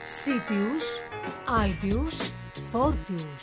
Sitius, Altius, Fortius.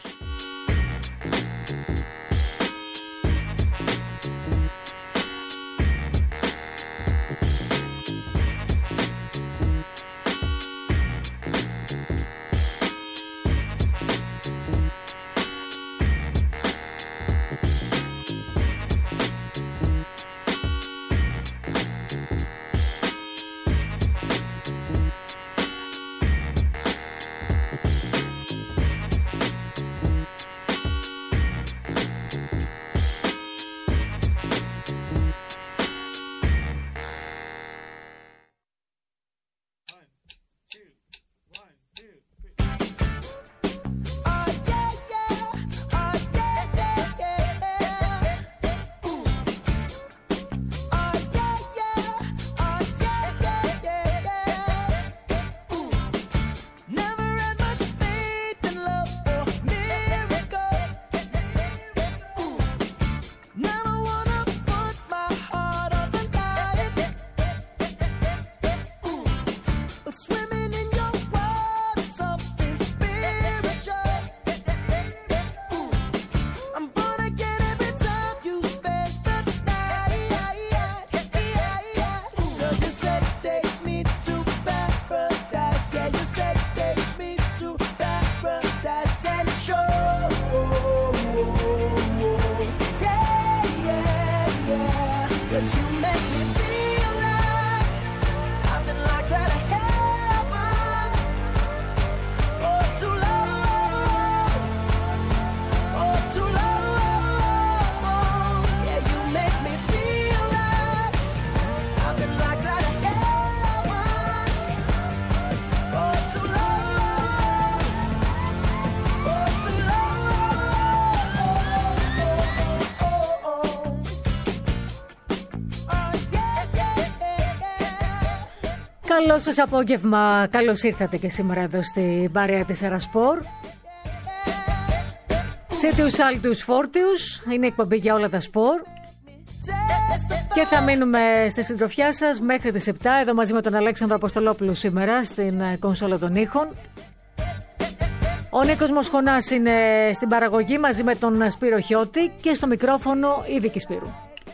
Καλό σας απόγευμα, καλώς ήρθατε και σήμερα εδώ στην παρέα της Ερασπορ. Sitius, Altius, Fortius, είναι εκπομπή για όλα τα σπορ. Και θα μείνουμε στη συντροφιά σας μέχρι τις 7, εδώ μαζί με τον Αλέξανδρο Αποστολόπουλο σήμερα στην κονσόλα των ήχων. Ο Νίκος Μοσχονάς είναι στην παραγωγή μαζί με τον Σπύρο Χιώτη και στο μικρόφωνο η Βίκη Σπύρου.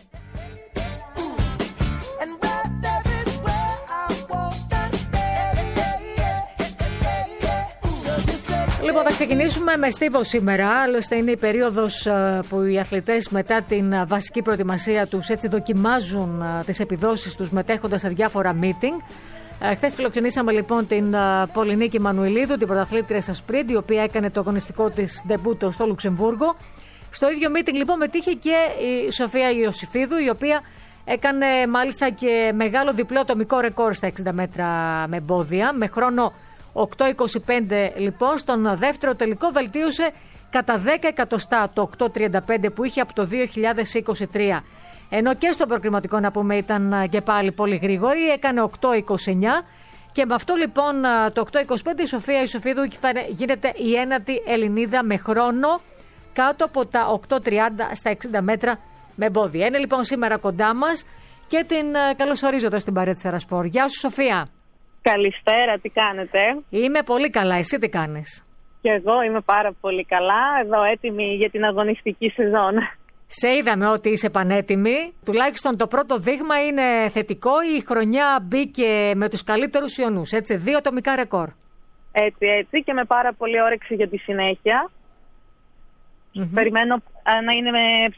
Λοιπόν, θα ξεκινήσουμε με στίβο σήμερα. Άλλωστε, είναι η περίοδος που οι αθλητές μετά την βασική προετοιμασία τους έτσι δοκιμάζουν τις επιδόσεις τους μετέχοντας σε διάφορα meeting. Χθες φιλοξενήσαμε λοιπόν την Πολυνίκη Μανουηλίδου, την πρωταθλήτρια στα σπριντ, η οποία έκανε το αγωνιστικό της ντεμπούτο στο Λουξεμβούργο. Στο ίδιο meeting λοιπόν μετήχε και η Σοφία Ιωσήφιδου, η οποία έκανε μάλιστα και μεγάλο διπλό ατομικό ρεκόρ στα 60 μέτρα με εμπόδια, με χρόνο 8.25 λοιπόν. Στον δεύτερο τελικό βελτίωσε κατά 10 εκατοστά το 8.35 που είχε από το 2023. Ενώ και στο προκριματικό, να πούμε, ήταν και πάλι πολύ γρήγορη, έκανε 8.29 και με αυτό λοιπόν το 8.25 η Σοφία Ιωσήφιδου γίνεται η ένατη Ελληνίδα με χρόνο κάτω από τα 8.30 στα 60 μέτρα με εμπόδια. Είναι λοιπόν σήμερα κοντά μας και την καλωσορίζω εδώ στην παρέα της Ερασπορ. Γεια σου Σοφία. Καλησπέρα, τι κάνετε? Είμαι πολύ καλά, εσύ τι κάνεις? Και εγώ είμαι πάρα πολύ καλά, εδώ έτοιμη για την αγωνιστική σεζόν. Σε είδαμε ότι είσαι πανέτοιμη, τουλάχιστον το πρώτο δείγμα είναι θετικό, η χρονιά μπήκε με τους καλύτερους ιονούς, έτσι, 2 ατομικά ρεκόρ. Έτσι και με πάρα πολύ όρεξη για τη συνέχεια. Περιμένω να είναι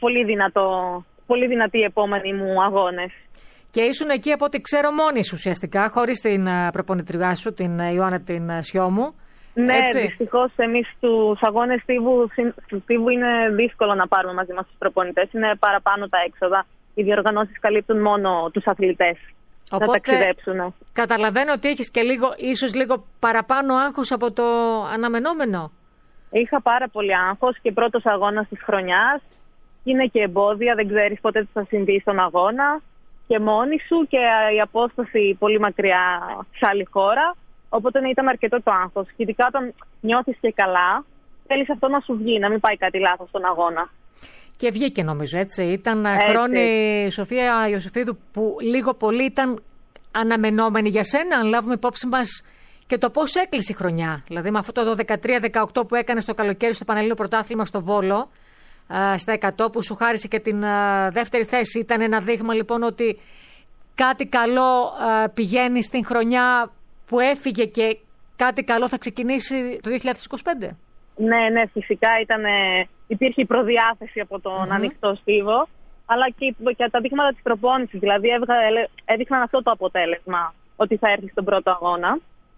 πολύ δυνατή οι επόμενοι μου αγώνες. Και ήσουν εκεί από ό,τι ξέρω μόνη σου ουσιαστικά, χωρίς την προπονητριά σου, την Ιωάννα την Σιώμου. Ναι, δυστυχώς εμείς στους αγώνες στίβου είναι δύσκολο να πάρουμε μαζί μας τους προπονητές. Είναι παραπάνω τα έξοδα. Οι διοργανώσεις καλύπτουν μόνο τους αθλητές. Οπότε, να ταξιδέψουν. Καταλαβαίνω ότι έχεις και ίσως λίγο παραπάνω άγχος από το αναμενόμενο. Είχα πάρα πολύ άγχος και πρώτος αγώνας της χρονιάς. Είναι και εμπόδια, δεν ξέρεις πότε τι θα συμβεί στον αγώνα. Και μόνη σου και η απόσταση πολύ μακριά σε άλλη χώρα. Οπότε ήταν αρκετό το άγχος. Και ειδικά όταν νιώθεις και καλά, θέλεις αυτό να σου βγει, να μην πάει κάτι λάθος στον αγώνα. Και βγήκε νομίζω, έτσι. Ήταν χρόνη η Σοφία Ιωσήφιδου που λίγο πολύ ήταν αναμενόμενη για σένα, αν λάβουμε υπόψη μας και το πώς έκλεισε η χρονιά. Δηλαδή με αυτό το 13-18 που έκανε το καλοκαίρι στο Πανελλήνιο Πρωτάθλημα στο Βόλο, στα 100 που σου χάρισε και την δεύτερη θέση. Ήταν ένα δείγμα λοιπόν ότι κάτι καλό πηγαίνει στην χρονιά που έφυγε και κάτι καλό θα ξεκινήσει το 2025. Ναι, φυσικά υπήρχε η προδιάθεση από τον ανοιχτό στίβο, αλλά και τα δείγματα της προπόνησης. Δηλαδή έδειχναν αυτό το αποτέλεσμα, ότι θα έρθει στον πρώτο αγώνα.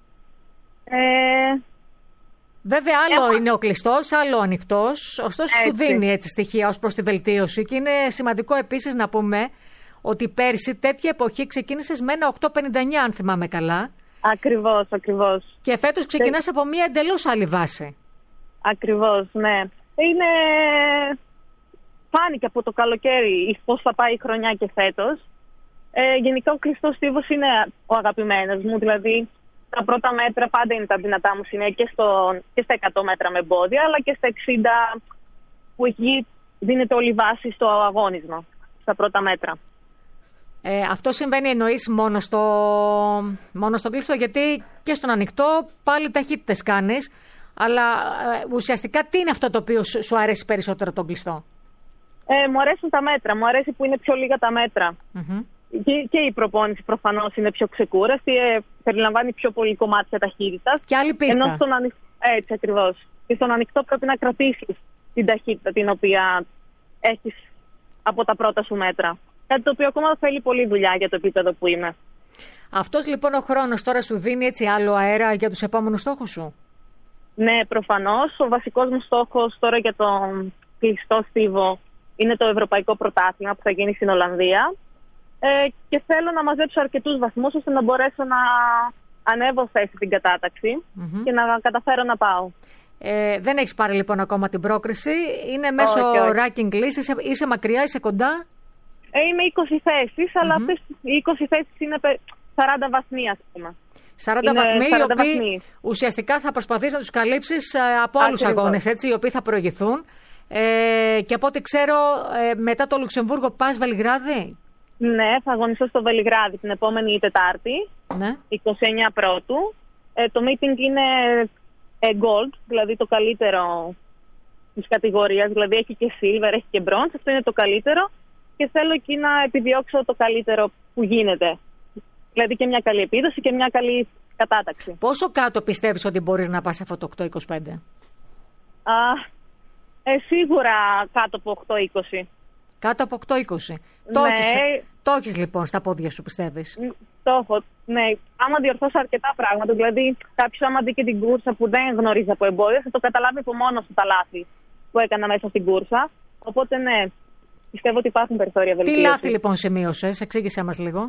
Βέβαια, άλλο είναι ο κλειστός, άλλο ο ανοιχτός. Ωστόσο, σου δίνει έτσι στοιχεία ως προς τη βελτίωση. Και είναι σημαντικό επίσης να πούμε ότι πέρσι τέτοια εποχή ξεκίνησες με ένα 8,59, αν θυμάμαι καλά. Ακριβώς. Και φέτος ξεκινάς από μια εντελώς άλλη βάση. Ακριβώς, ναι. Φάνηκε από το καλοκαίρι πώς θα πάει η χρονιά και φέτος. Γενικά ο κλειστός στίβος είναι ο αγαπημένος μου, δηλαδή τα πρώτα μέτρα πάντα είναι τα δυνατά μου σημεία και στα 100 μέτρα με εμπόδια, αλλά και στα 60 που εκεί δίνεται όλη η βάση στο αγώνισμα, στα πρώτα μέτρα. Αυτό συμβαίνει εννοείς μόνο στο κλειστό, γιατί και στον ανοιχτό πάλι ταχύτητες κάνεις, αλλά ουσιαστικά τι είναι αυτό το οποίο σου αρέσει περισσότερο τον κλειστό? Μου αρέσουν τα μέτρα, μου αρέσει που είναι πιο λίγα τα μέτρα. Και η προπόνηση προφανώς είναι πιο ξεκούραστη, περιλαμβάνει πιο πολύ κομμάτια ταχύτητας. Και άλλη πίστα. Έτσι ακριβώς. Και στον ανοιχτό πρέπει να κρατήσεις την ταχύτητα την οποία έχεις από τα πρώτα σου μέτρα. Κάτι το οποίο ακόμα θέλει πολλή δουλειά για το επίπεδο που είμαι. Αυτός λοιπόν ο χρόνος τώρα σου δίνει έτσι άλλο αέρα για τους επόμενους στόχους σου? Ναι, προφανώς. Ο βασικός μου στόχος τώρα για τον κλειστό στίβο είναι το Ευρωπαϊκό Πρωτάθλημα που θα γίνει στην Ολλανδία. Και θέλω να μαζέψω αρκετούς βαθμούς ώστε να μπορέσω να ανέβω θέση την κατάταξη και να καταφέρω να πάω. Δεν έχεις πάρει λοιπόν ακόμα την πρόκριση. Είναι μέσω ranking list. Είσαι μακριά, είσαι κοντά? Είμαι 20 θέσεις, αλλά αυτές οι 20 θέσεις είναι 40 βαθμοί, ας πούμε. 40 βαθμοί, οι οποίοι ουσιαστικά θα προσπαθείς να τους καλύψεις από άλλους αγώνες, έτσι, οι οποίοι θα προηγηθούν. Και από ό,τι ξέρω, μετά το Λουξεμβούργο πας Βελιγράδι. Ναι, θα αγωνιστώ στο Βελιγράδι την επόμενη Τετάρτη, 29 Πρώτου. Το meeting είναι gold, δηλαδή το καλύτερο της κατηγορίας, δηλαδή έχει και silver, έχει και bronze, αυτό είναι το καλύτερο και θέλω εκεί να επιδιώξω το καλύτερο που γίνεται. Δηλαδή και μια καλή επίδοση και μια καλή κατάταξη. Πόσο κάτω πιστεύεις ότι μπορείς να πας αυτό το 8-25? Σίγουρα κάτω από 8-20. Κάτω από 8-20. Το έχεις λοιπόν στα πόδια σου, πιστεύεις? Το έχω, ναι. Άμα διορθώσω αρκετά πράγματα, δηλαδή κάποιος άμα δει και την κούρσα που δεν γνωρίζει από εμπόδια, θα το καταλάβει από μόνο του τα λάθη που έκανα μέσα στην κούρσα. Οπότε ναι, πιστεύω ότι υπάρχουν περιθώρια βελτίωσης. Τι λάθη λοιπόν σημείωσες, εξήγησέ μας λίγο.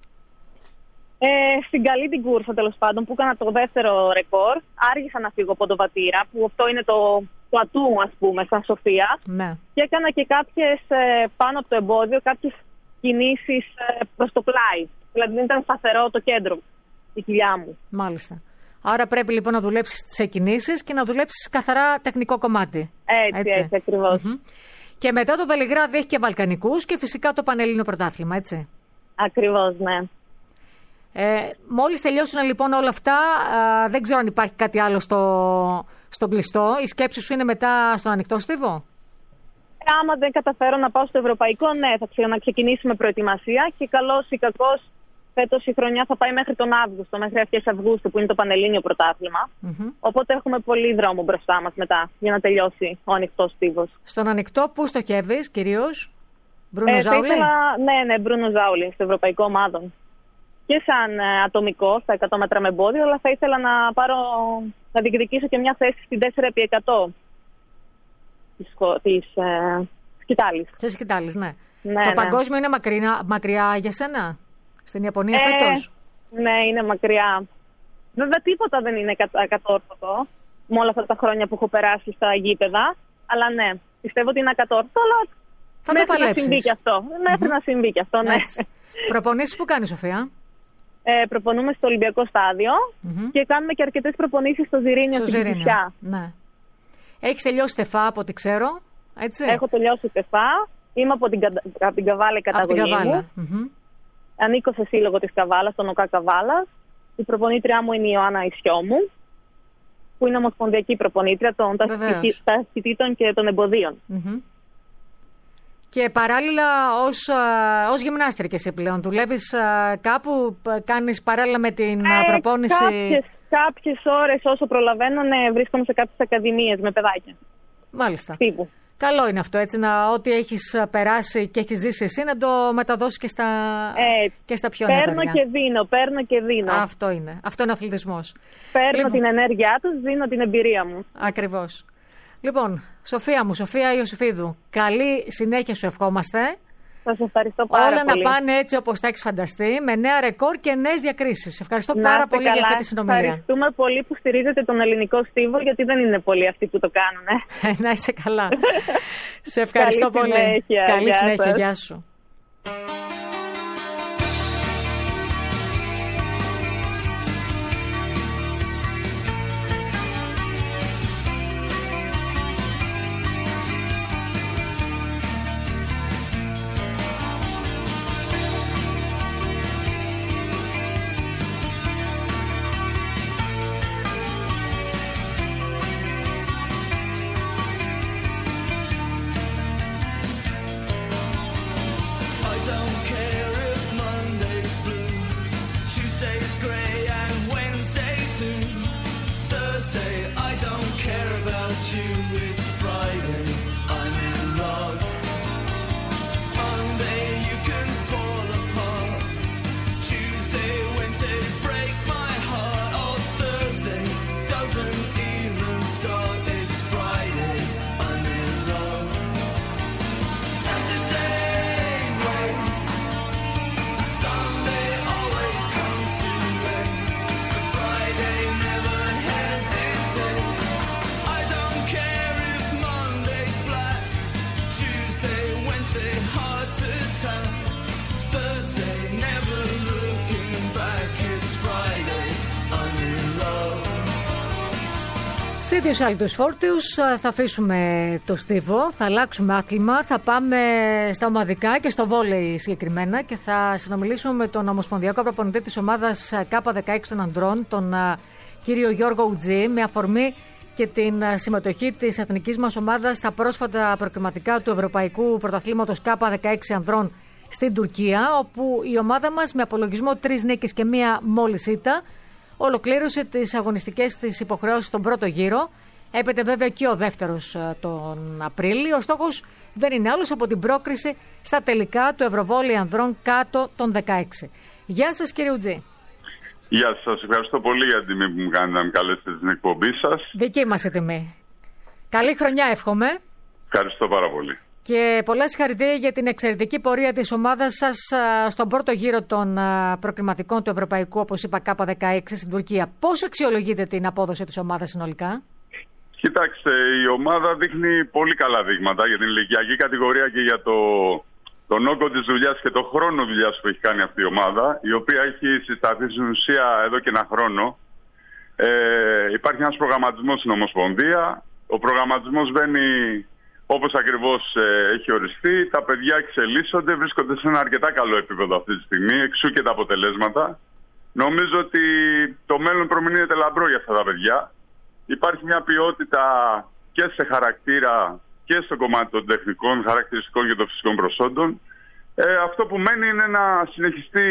Στην καλή την κούρσα τέλος πάντων που έκανα το δεύτερο ρεκόρ, άργησα να φύγω από το βατήρα, που αυτό είναι το ατού μου, ας πούμε, σαν Σοφία. Ναι. Και έκανα και κάποιες πάνω από το εμπόδιο, κάποιες κινήσεις προς το πλάι. Δηλαδή δεν ήταν σταθερό το κέντρο, η κοιλιά μου. Μάλιστα. Άρα πρέπει λοιπόν να δουλέψεις τις κινήσεις και να δουλέψεις καθαρά τεχνικό κομμάτι. Έτσι ακριβώς. Και μετά το Βελιγράδι έχει και Βαλκανικούς και φυσικά το Πανελλήνιο Πρωτάθλημα, έτσι. Ακριβώς, ναι. Μόλις τελειώσουν λοιπόν όλα αυτά, δεν ξέρω αν υπάρχει κάτι άλλο στον κλειστό. Η σκέψη σου είναι μετά στον ανοιχτό στίβο? Άμα δεν καταφέρω να πάω στο ευρωπαϊκό, ναι, θα ξαναξεκινήσουμε προετοιμασία και καλώς ή κακώς φέτος η χρονιά θα πάει μέχρι τον Αύγουστο, μέχρι αρχές Αυγούστου που είναι το Πανελλήνιο Πρωτάθλημα. Οπότε έχουμε πολύ δρόμο μπροστά μας μετά για να τελειώσει ο ανοιχτός στίβος. Στον ανοιχτό πού στοχεύεις κυρίως? Μπρούνο Ζάουλη? Ναι, Μπρούνο Ζάουλη, στο ευρωπαϊκό ομάδων. Και σαν ατομικό στα 100 μέτρα με εμπόδιο, αλλά θα ήθελα να διεκδικήσω και μια θέση στην 4x100 της σκητάλης. Της σκητάλης, ναι. Το παγκόσμιο είναι μακριά για σένα, στην Ιαπωνία φέτος? Ναι, είναι μακριά. Βέβαια τίποτα δεν είναι ακατόρθωτο με όλα αυτά τα χρόνια που έχω περάσει στα γήπεδα, αλλά ναι, πιστεύω ότι είναι ακατόρθωτο, αλλά θα το παλέψεις. Να συμβεί και αυτό. Μέχρι να συμβεί και αυτό, ναι. Προπονήσεις που κάνεις, Σοφία? Προπονούμε στο Ολυμπιακό Στάδιο και κάνουμε και αρκετές προπονήσεις στο Ζιρήνιο στην Κηφισιά. Ναι. Έχεις τελειώσει τεφά από ό,τι ξέρω, έτσι? Έχω τελειώσει τεφά. Είμαι από την Καβάλα η καταγωγή μου. Ανήκω σε σύλλογο της Καβάλας, τον ΟΚΑ Καβάλας. Η προπονήτριά μου είναι η Ιωάννα Ισιόμου, που είναι ομοσπονδιακή προπονήτρια των ταχυτήτων και των εμποδίων. Και παράλληλα ως γυμνάστρια και εσύ πλέον δουλεύεις κάπου, κάνεις παράλληλα με την προπόνηση? Κάποιες ώρες όσο προλαβαίνω, βρίσκομαι σε κάποιες ακαδημίες με παιδάκια. Μάλιστα. Τύπου. Καλό είναι αυτό, έτσι, ό,τι έχεις περάσει και έχεις ζήσει εσύ να το μεταδώσεις και στα πιο νέα παιδιά. Παίρνω και δίνω. Αυτό είναι αθλητισμός. Παίρνω την ενέργειά τους, δίνω την εμπειρία μου. Ακριβώς. Λοιπόν, Σοφία Ιωσήφιδου, καλή συνέχεια σου ευχόμαστε. Σας ευχαριστώ πάρα πολύ. Όλα πολύ. να πάνε έτσι όπως τα έχεις φανταστεί, με νέα ρεκόρ και νέες διακρίσεις. Ευχαριστώ πάρα πολύ για αυτή τη συνομιλία. Ευχαριστούμε πολύ που στηρίζετε τον ελληνικό στίβο, γιατί δεν είναι πολλοί αυτοί που το κάνουν. Να είσαι καλά. Σε ευχαριστώ πολύ. Καλή συνέχεια. Γεια σου. Σε ίδιους άλλους φόρτιους θα αφήσουμε το στίβο, θα αλλάξουμε άθλημα, θα πάμε στα ομαδικά και στο βόλεϊ συγκεκριμένα και θα συνομιλήσουμε με τον ομοσπονδιακό προπονητή της ομάδας K16 των ανδρών, τον κύριο Γιώργο Ουτζή, με αφορμή και την συμμετοχή της εθνικής μας ομάδας στα πρόσφατα προκριματικά του Ευρωπαϊκού Πρωταθλήματος K16 ανδρών στην Τουρκία, όπου η ομάδα μας με απολογισμό 3 νίκες και 1 μόλις ήττα ολοκλήρωσε τις αγωνιστικές της υποχρεώσεις στον πρώτο γύρο. Έπεται βέβαια και ο δεύτερος τον Απρίλιο. Ο στόχος δεν είναι άλλος από την πρόκριση στα τελικά του Ευρωβόλεϊ ανδρών κάτω των 16. Γεια σας κύριε Ουτζή. Γεια σας, ευχαριστώ πολύ για την τιμή που μου κάνετε να με καλέσετε στην εκπομπή σας. Δική μας η τιμή. Καλή χρονιά εύχομαι. Ευχαριστώ πάρα πολύ. Και πολλά συγχαρητήρια για την εξαιρετική πορεία της ομάδας σας στον πρώτο γύρο των προκριματικών του Ευρωπαϊκού, όπως είπα, K16 στην Τουρκία. Πώς αξιολογείτε την απόδοση της ομάδας συνολικά? Κοιτάξτε, η ομάδα δείχνει πολύ καλά δείγματα για την ηλικιακή κατηγορία και για τον όγκο της δουλειάς και τον χρόνο δουλειάς που έχει κάνει αυτή η ομάδα, η οποία έχει συσταθεί στην ουσία εδώ και 1 χρόνο. Υπάρχει ένας προγραμματισμός στην Ομοσπονδία. Ο προγραμματισμός βαίνει όπως ακριβώς έχει οριστεί. Τα παιδιά εξελίσσονται, βρίσκονται σε ένα αρκετά καλό επίπεδο αυτή τη στιγμή, εξού και τα αποτελέσματα. Νομίζω ότι το μέλλον προμηνύεται λαμπρό για αυτά τα παιδιά. Υπάρχει μια ποιότητα και σε χαρακτήρα και στο κομμάτι των τεχνικών χαρακτηριστικών και των φυσικών προσόντων. Αυτό που μένει είναι να συνεχιστεί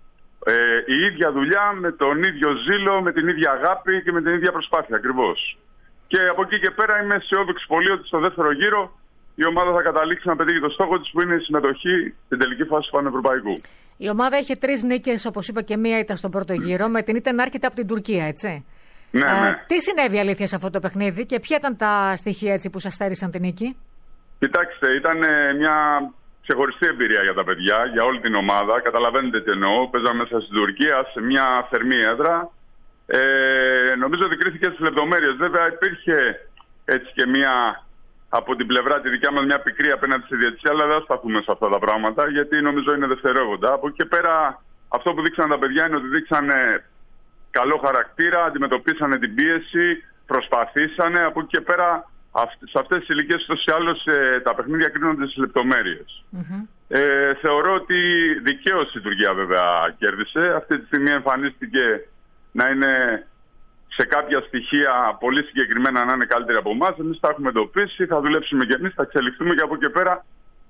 η ίδια δουλειά με τον ίδιο ζήλο, με την ίδια αγάπη και με την ίδια προσπάθεια ακριβώς. Και από εκεί και πέρα είμαι αισιόδοξη πολύ ότι στο δεύτερο γύρο η ομάδα θα καταλήξει να πετύχει το στόχο της, που είναι η συμμετοχή στην τελική φάση του Πανευρωπαϊκού. Η ομάδα είχε 3 νίκες, όπως είπα, και 1 ήττα στον πρώτο γύρο, με την ήττα να έρχεται από την Τουρκία, έτσι. Ναι. Τι συνέβη αλήθεια σε αυτό το παιχνίδι και ποια ήταν τα στοιχεία έτσι που σας στέρισαν την νίκη? Κοιτάξτε, ήταν μια ξεχωριστή εμπειρία για τα παιδιά, για όλη την ομάδα. Καταλαβαίνετε τι εννοώ. Παίζαμε μέσα στην Τουρκία σε μια θερμή έδρα. Νομίζω ότι κρίθηκε στις λεπτομέρειες. Βέβαια υπήρχε έτσι και μια, από την πλευρά τη δικιά μας, μια πικρή απέναντι στη διαιτησία, αλλά δεν θα σταθούμε σε αυτά τα πράγματα, γιατί νομίζω είναι δευτερεύοντα. Από εκεί και πέρα αυτό που δείξαν τα παιδιά είναι ότι δείξανε καλό χαρακτήρα, αντιμετωπίσανε την πίεση, προσπαθήσανε. Από εκεί και πέρα σε αυτές τις ηλικίες ούτως ή άλλως τα παιχνίδια κρίνονται στις λεπτομέρειες. Θεωρώ ότι δικαίως η Τουρκία βέβαια κέρδισε. Αυτή τη στιγμή εμφανίστηκε να είναι σε κάποια στοιχεία πολύ συγκεκριμένα να είναι καλύτεροι από εμάς. Εμείς τα έχουμε εντοπίσει, θα δουλέψουμε και εμείς, θα εξελιχθούμε και από εκεί πέρα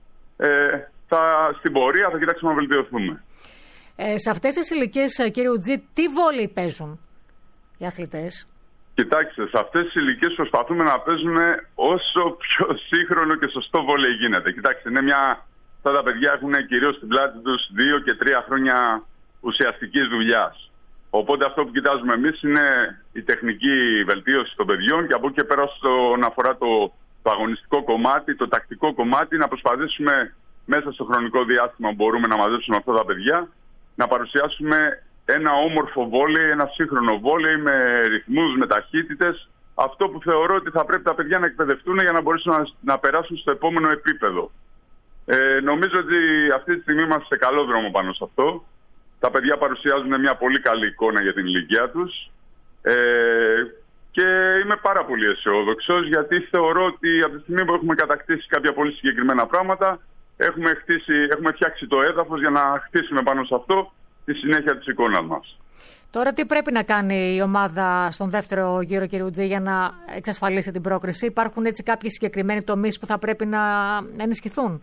στην πορεία θα κοιτάξουμε να βελτιωθούμε. Σε αυτές τις ηλικίες, κύριε Ουτζή, τι βόλεϊ παίζουν οι αθλητές? Κοιτάξτε, σε αυτές τις ηλικίες προσπαθούμε να παίζουν όσο πιο σύγχρονο και σωστό βόλεϊ γίνεται. Κοιτάξτε, αυτά τα παιδιά έχουν κυρίως στην πλάτη τους 2 και 3 χρόνια ουσιαστικής δουλειάς. Οπότε αυτό που κοιτάζουμε εμείς είναι η τεχνική βελτίωση των παιδιών και από εκεί και πέρα όσον αφορά το αγωνιστικό κομμάτι, το τακτικό κομμάτι, να προσπαθήσουμε μέσα στο χρονικό διάστημα που μπορούμε να μαζέψουμε αυτά τα παιδιά, να παρουσιάσουμε ένα όμορφο βόλεϊ, ένα σύγχρονο βόλεϊ με ρυθμούς, με ταχύτητες. Αυτό που θεωρώ ότι θα πρέπει τα παιδιά να εκπαιδευτούν για να μπορέσουν να περάσουν στο επόμενο επίπεδο. Νομίζω ότι αυτή τη στιγμή είμαστε σε καλό δρόμο πάνω σε αυτό. Τα παιδιά παρουσιάζουν μια πολύ καλή εικόνα για την ηλικία τους. Και είμαι πάρα πολύ αισιόδοξος, γιατί θεωρώ ότι από τη στιγμή που έχουμε κατακτήσει κάποια πολύ συγκεκριμένα πράγματα, έχουμε φτιάξει το έδαφος για να χτίσουμε πάνω σε αυτό τη συνέχεια της εικόνας μας. Τώρα τι πρέπει να κάνει η ομάδα στον δεύτερο γύρο, κύριε Ουτζή, για να εξασφαλίσει την πρόκριση? Υπάρχουν έτσι κάποιοι συγκεκριμένοι τομείς που θα πρέπει να ενισχυθούν?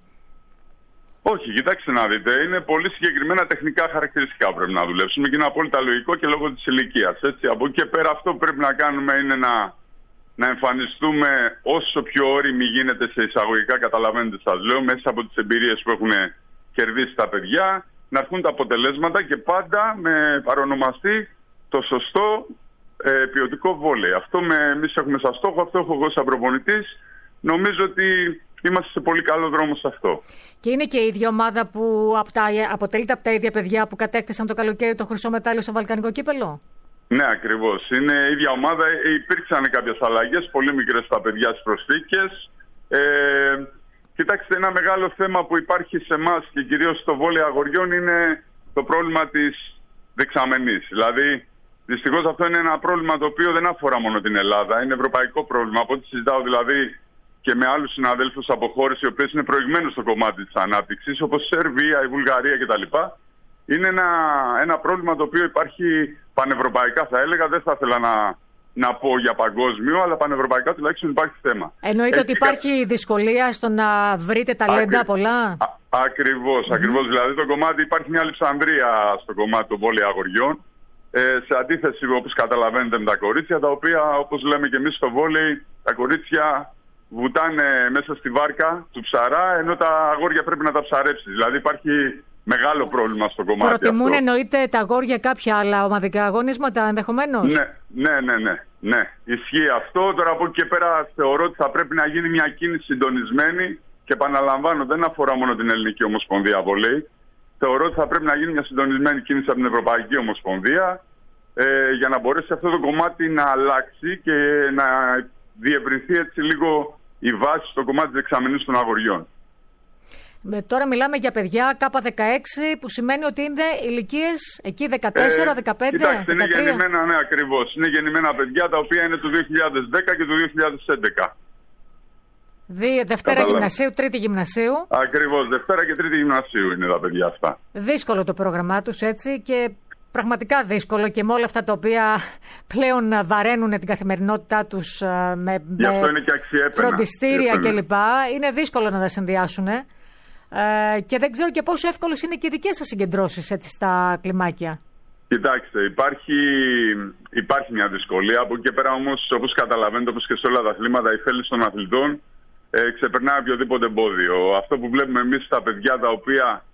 Όχι, κοιτάξτε να δείτε. Είναι πολύ συγκεκριμένα τεχνικά χαρακτηριστικά που πρέπει να δουλέψουμε και είναι απόλυτα λογικό και λόγω της ηλικίας. Από εκεί και πέρα αυτό που πρέπει να κάνουμε είναι να εμφανιστούμε όσο πιο όριμοι γίνεται σε εισαγωγικά, καταλαβαίνετε σας λέω, μέσα από τις εμπειρίες που έχουν κερδίσει τα παιδιά, να έρθουν τα αποτελέσματα και πάντα με παρονομαστεί το σωστό ποιοτικό βόλεϊ. Αυτό εμείς έχουμε σαν στόχο, αυτό έχω εγώ σαν προπονητής. Νομίζω ότι είμαστε σε πολύ καλό δρόμο σε αυτό. Και είναι και η ίδια ομάδα που αποτελείται από τα ίδια παιδιά που κατέκτησαν το καλοκαίρι το χρυσό μετάλλιο στο Βαλκανικό κύπελλο? Ναι, ακριβώς. Είναι η ίδια ομάδα. Υπήρξαν κάποιες αλλαγές, πολύ μικρές στα παιδιά στις προσθήκες. Κοιτάξτε, ένα μεγάλο θέμα που υπάρχει σε εμάς και κυρίως στο βόλεϊ αγοριών είναι το πρόβλημα της δεξαμενής. Δηλαδή, δυστυχώς αυτό είναι ένα πρόβλημα το οποίο δεν αφορά μόνο την Ελλάδα. Είναι ευρωπαϊκό πρόβλημα. Από ό,τι συζητάω δηλαδή και με άλλους συναδέλφους από χώρες οι οποίες είναι προηγμένες στο κομμάτι της ανάπτυξης, όπως η Σερβία, η Βουλγαρία κτλ. Είναι ένα πρόβλημα το οποίο υπάρχει πανευρωπαϊκά, θα έλεγα. Δεν θα ήθελα να πω για παγκόσμιο, αλλά πανευρωπαϊκά τουλάχιστον υπάρχει θέμα. Εννοείται ότι υπάρχει δυσκολία στο να βρείτε ταλέντα πολλά? Ακριβώς. Δηλαδή το κομμάτι, υπάρχει μια Αλεξανδρία στο κομμάτι των βόλεϊ αγοριών. Σε αντίθεση, όπως καταλαβαίνετε, με τα κορίτσια, τα οποία, όπως λέμε και εμείς στο βόλεϊ, τα κορίτσια βουτάνε μέσα στη βάρκα του ψαρά, ενώ τα αγόρια πρέπει να τα ψαρέψει. Δηλαδή υπάρχει μεγάλο πρόβλημα στο κομμάτι αυτό. Προτιμούν, εννοείται, τα αγόρια κάποια άλλα ομαδικά αγωνίσματα ενδεχομένως? Ναι. Ισχύει αυτό. Τώρα από εκεί και πέρα θεωρώ ότι θα πρέπει να γίνει μια κίνηση συντονισμένη και επαναλαμβάνω, δεν αφορά μόνο την Ελληνική Ομοσπονδία Βολέι. Θεωρώ ότι θα πρέπει να γίνει μια συντονισμένη κίνηση από την Ευρωπαϊκή Ομοσπονδία για να μπορέσει αυτό το κομμάτι να αλλάξει και να διευρυνθεί έτσι λίγο η βάση στο κομμάτι της δεξαμενής των αγοριών. Τώρα μιλάμε για παιδιά K16, που σημαίνει ότι είναι ηλικίες εκεί 14, 15, κοιτάξτε, 13. Είναι γεννημένα, ναι, ακριβώς. Είναι γεννημένα παιδιά τα οποία είναι του 2010 και του 2011. Δευτέρα γυμνασίου, Τρίτη γυμνασίου. Ακριβώς, Δευτέρα και Τρίτη γυμνασίου είναι τα παιδιά αυτά. Δύσκολο το πρόγραμμά τους, έτσι, και πραγματικά δύσκολο, και με όλα αυτά τα οποία πλέον βαραίνουν την καθημερινότητά τους με φροντιστήρια κλπ. Είναι δύσκολο να τα συνδυάσουν. Και δεν ξέρω και πόσο εύκολες είναι και οι δικές σας συγκεντρώσεις έτσι στα κλιμάκια. Κοιτάξτε, υπάρχει μια δυσκολία. Από εκεί και πέρα όμως, όπως καταλαβαίνετε, όπως και σε όλα τα αθλήματα, η θέληση των αθλητών ξεπερνάει οποιοδήποτε εμπόδιο. Αυτό που βλέπουμε εμείς στα παιδιά τα οποία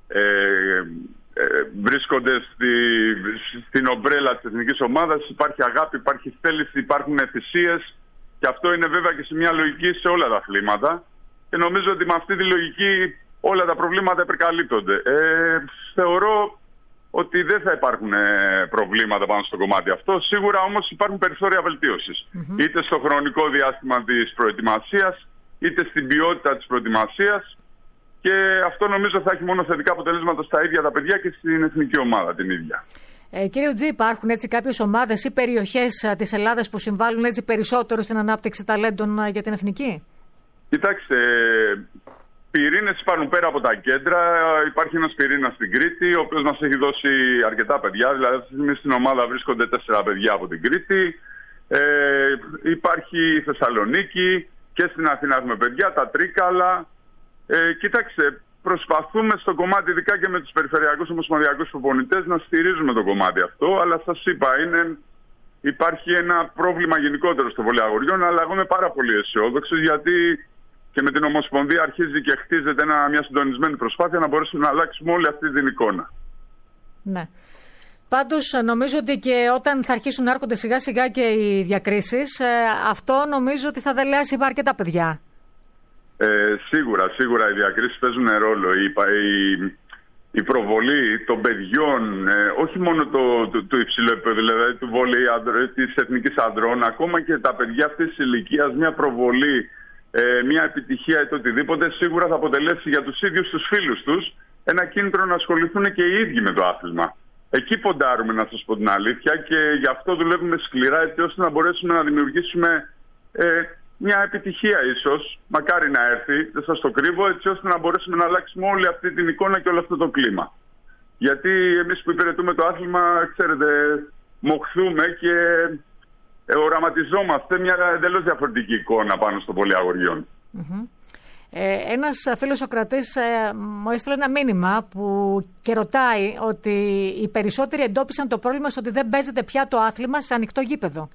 βρίσκονται στην ομπρέλα της εθνικής ομάδας, υπάρχει αγάπη, υπάρχει θέληση, υπάρχουν θυσίες, και αυτό είναι βέβαια και σε μια λογική σε όλα τα αθλήματα, και νομίζω ότι με αυτή τη λογική όλα τα προβλήματα επικαλύπτονται. Θεωρώ ότι δεν θα υπάρχουν προβλήματα πάνω στο κομμάτι αυτό. Σίγουρα όμως υπάρχουν περιθώρια βελτίωσης. Είτε στο χρονικό διάστημα της προετοιμασίας, είτε στην ποιότητα της προετοιμασίας. Και αυτό νομίζω θα έχει μόνο θετικά αποτελέσματα στα ίδια τα παιδιά και στην εθνική ομάδα την ίδια. Κύριε Ουτζή, υπάρχουν έτσι κάποιες ομάδες ή περιοχές της Ελλάδας που συμβάλλουν έτσι περισσότερο στην ανάπτυξη ταλέντων για την εθνική? Κοιτάξτε, Πυρήνες υπάρχουν πέρα από τα κέντρα. Υπάρχει ένας πυρήνας στην Κρήτη, ο οποίος μας έχει δώσει αρκετά παιδιά. Δηλαδή, αυτή τη στιγμή στην ομάδα βρίσκονται 4 παιδιά από την Κρήτη. Υπάρχει η Θεσσαλονίκη και στην Αθήνα έχουμε παιδιά, τα Τρίκαλα. Κοίταξε, προσπαθούμε στο κομμάτι, ειδικά και με τους περιφερειακούς ομοσπονδιακούς προπονητές, να στηρίζουμε το κομμάτι αυτό. Αλλά σας είπα, υπάρχει ένα πρόβλημα γενικότερο στο βόλεϊ αγοριών. Αλλά εγώ είμαι πάρα πολύ αισιόδοξος, γιατί και με την Ομοσπονδία αρχίζει και χτίζεται μια συντονισμένη προσπάθεια να μπορέσουμε να αλλάξουμε όλη αυτή την εικόνα. Ναι. Πάντως νομίζω ότι και όταν θα αρχίσουν να έρχονται σιγά σιγά και οι διακρίσεις, αυτό νομίζω ότι θα δελεάσει αρκετά παιδιά. Σίγουρα οι διακρίσεις παίζουν ρόλο. Η προβολή των παιδιών, όχι μόνο του υψηλού επίπεδου, δηλαδή του βόλεϊ της εθνικής ανδρών, ακόμα και τα παιδιά αυτής της ηλικίας, μια προβολή, μια επιτυχία ή το οτιδήποτε, σίγουρα θα αποτελέσει για τους ίδιους τους φίλους τους ένα κίνητρο να ασχοληθούν και οι ίδιοι με το άθλημα. Εκεί ποντάρουμε, να σας πω την αλήθεια, και γι' αυτό δουλεύουμε σκληρά, έτσι ώστε να μπορέσουμε να δημιουργήσουμε μια επιτυχία ίσως, μακάρι να έρθει, δεν σας το κρύβω, έτσι ώστε να μπορέσουμε να αλλάξουμε όλη αυτή την εικόνα και όλο αυτό το κλίμα. Γιατί εμείς που υπηρετούμε το άθλημα, ξέρετε, μοχθούμε και οραματιζόμαστε μια εντελώς διαφορετική εικόνα πάνω στο βόλεϊ αγοριών. Ένας φίλος Σοκρατής μου έστειλε ένα μήνυμα που και ρωτάει ότι οι περισσότεροι εντόπισαν το πρόβλημα στο ότι δεν παίζεται πια το άθλημα σε ανοιχτό γήπεδο.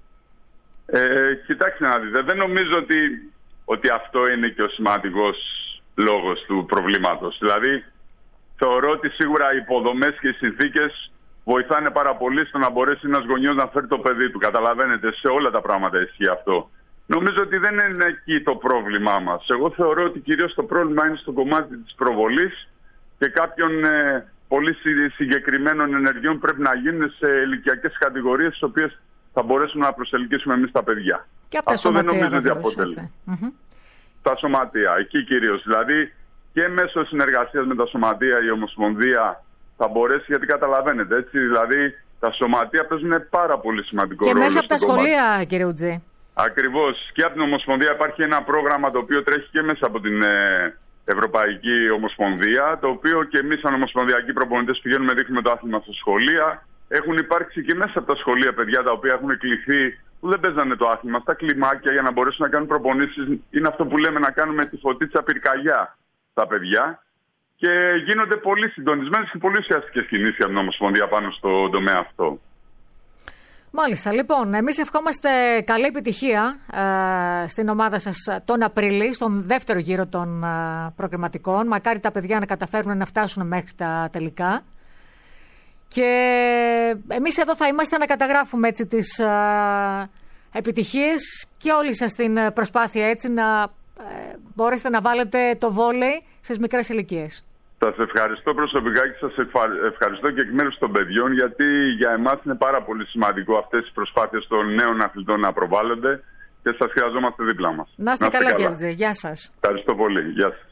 Κοιτάξτε να δείτε, δεν νομίζω ότι αυτό είναι και ο σημαντικός λόγος του προβλήματος. Δηλαδή, θεωρώ ότι σίγουρα οι υποδομές και οι συνθήκες βοηθάνε πάρα πολύ στο να μπορέσει ένας γονιός να φέρει το παιδί του. Καταλαβαίνετε, σε όλα τα πράγματα ισχύει αυτό. Νομίζω ότι δεν είναι εκεί το πρόβλημά μας. Εγώ θεωρώ ότι κυρίως το πρόβλημα είναι στο κομμάτι της προβολής και κάποιων πολύ συγκεκριμένων ενεργειών πρέπει να γίνουν σε ηλικιακές κατηγορίες, τις οποίες θα μπορέσουμε να προσελκύσουμε εμείς τα παιδιά. Και από αυτό τα δεν νομίζω ότι αποτελεί. Τα σωματεία, εκεί κυρίως. Δηλαδή και μέσω συνεργασίας με τα σωματεία η Ομοσπονδία θα μπορέσει, γιατί καταλαβαίνετε, έτσι, δηλαδή τα σωματεία παίζουν πάρα πολύ σημαντικό ρόλο. Και μέσα από τα σχολεία, κύριε Ουτζή. Ακριβώς. Και από την Ομοσπονδία υπάρχει ένα πρόγραμμα το οποίο τρέχει και μέσα από την Ευρωπαϊκή Ομοσπονδία, το οποίο και εμείς σαν ομοσπονδιακοί προπονητές πηγαίνουμε, δείχνουμε το άθλημα στα σχολεία. Έχουν υπάρξει και μέσα από τα σχολεία παιδιά τα οποία έχουν κληθεί, που δεν παίζανε το άθλημα, στα κλιμάκια για να μπορέσουν να κάνουν προπονήσεις. Είναι αυτό που λέμε, να κάνουμε τη φωτίτσα πυρκαγιά στα παιδιά. Και γίνονται πολύ συντονισμένες και πολύ ουσιαστικές κινήσεις από την Ομοσπονδία πάνω στο τομέα αυτό. Μάλιστα. Λοιπόν, εμείς ευχόμαστε καλή επιτυχία στην ομάδα σας τον Απρίλη, στον δεύτερο γύρο των προκριματικών. Μακάρι τα παιδιά να καταφέρουν να φτάσουν μέχρι τα τελικά. Και εμείς εδώ θα είμαστε να καταγράφουμε έτσι τις επιτυχίες και όλοι σας την προσπάθεια έτσι να μπορέσετε να βάλετε το βόλεϊ στις μικρές ηλικίες. Σας ευχαριστώ προσωπικά και σας ευχαριστώ και εκ μέρους των παιδιών, γιατί για εμάς είναι πάρα πολύ σημαντικό αυτές οι προσπάθειες των νέων αθλητών να προβάλλονται και σας χρειαζόμαστε δίπλα μας. Να είστε καλά, κύριε. Γεια σας. Ευχαριστώ πολύ. Γεια σας.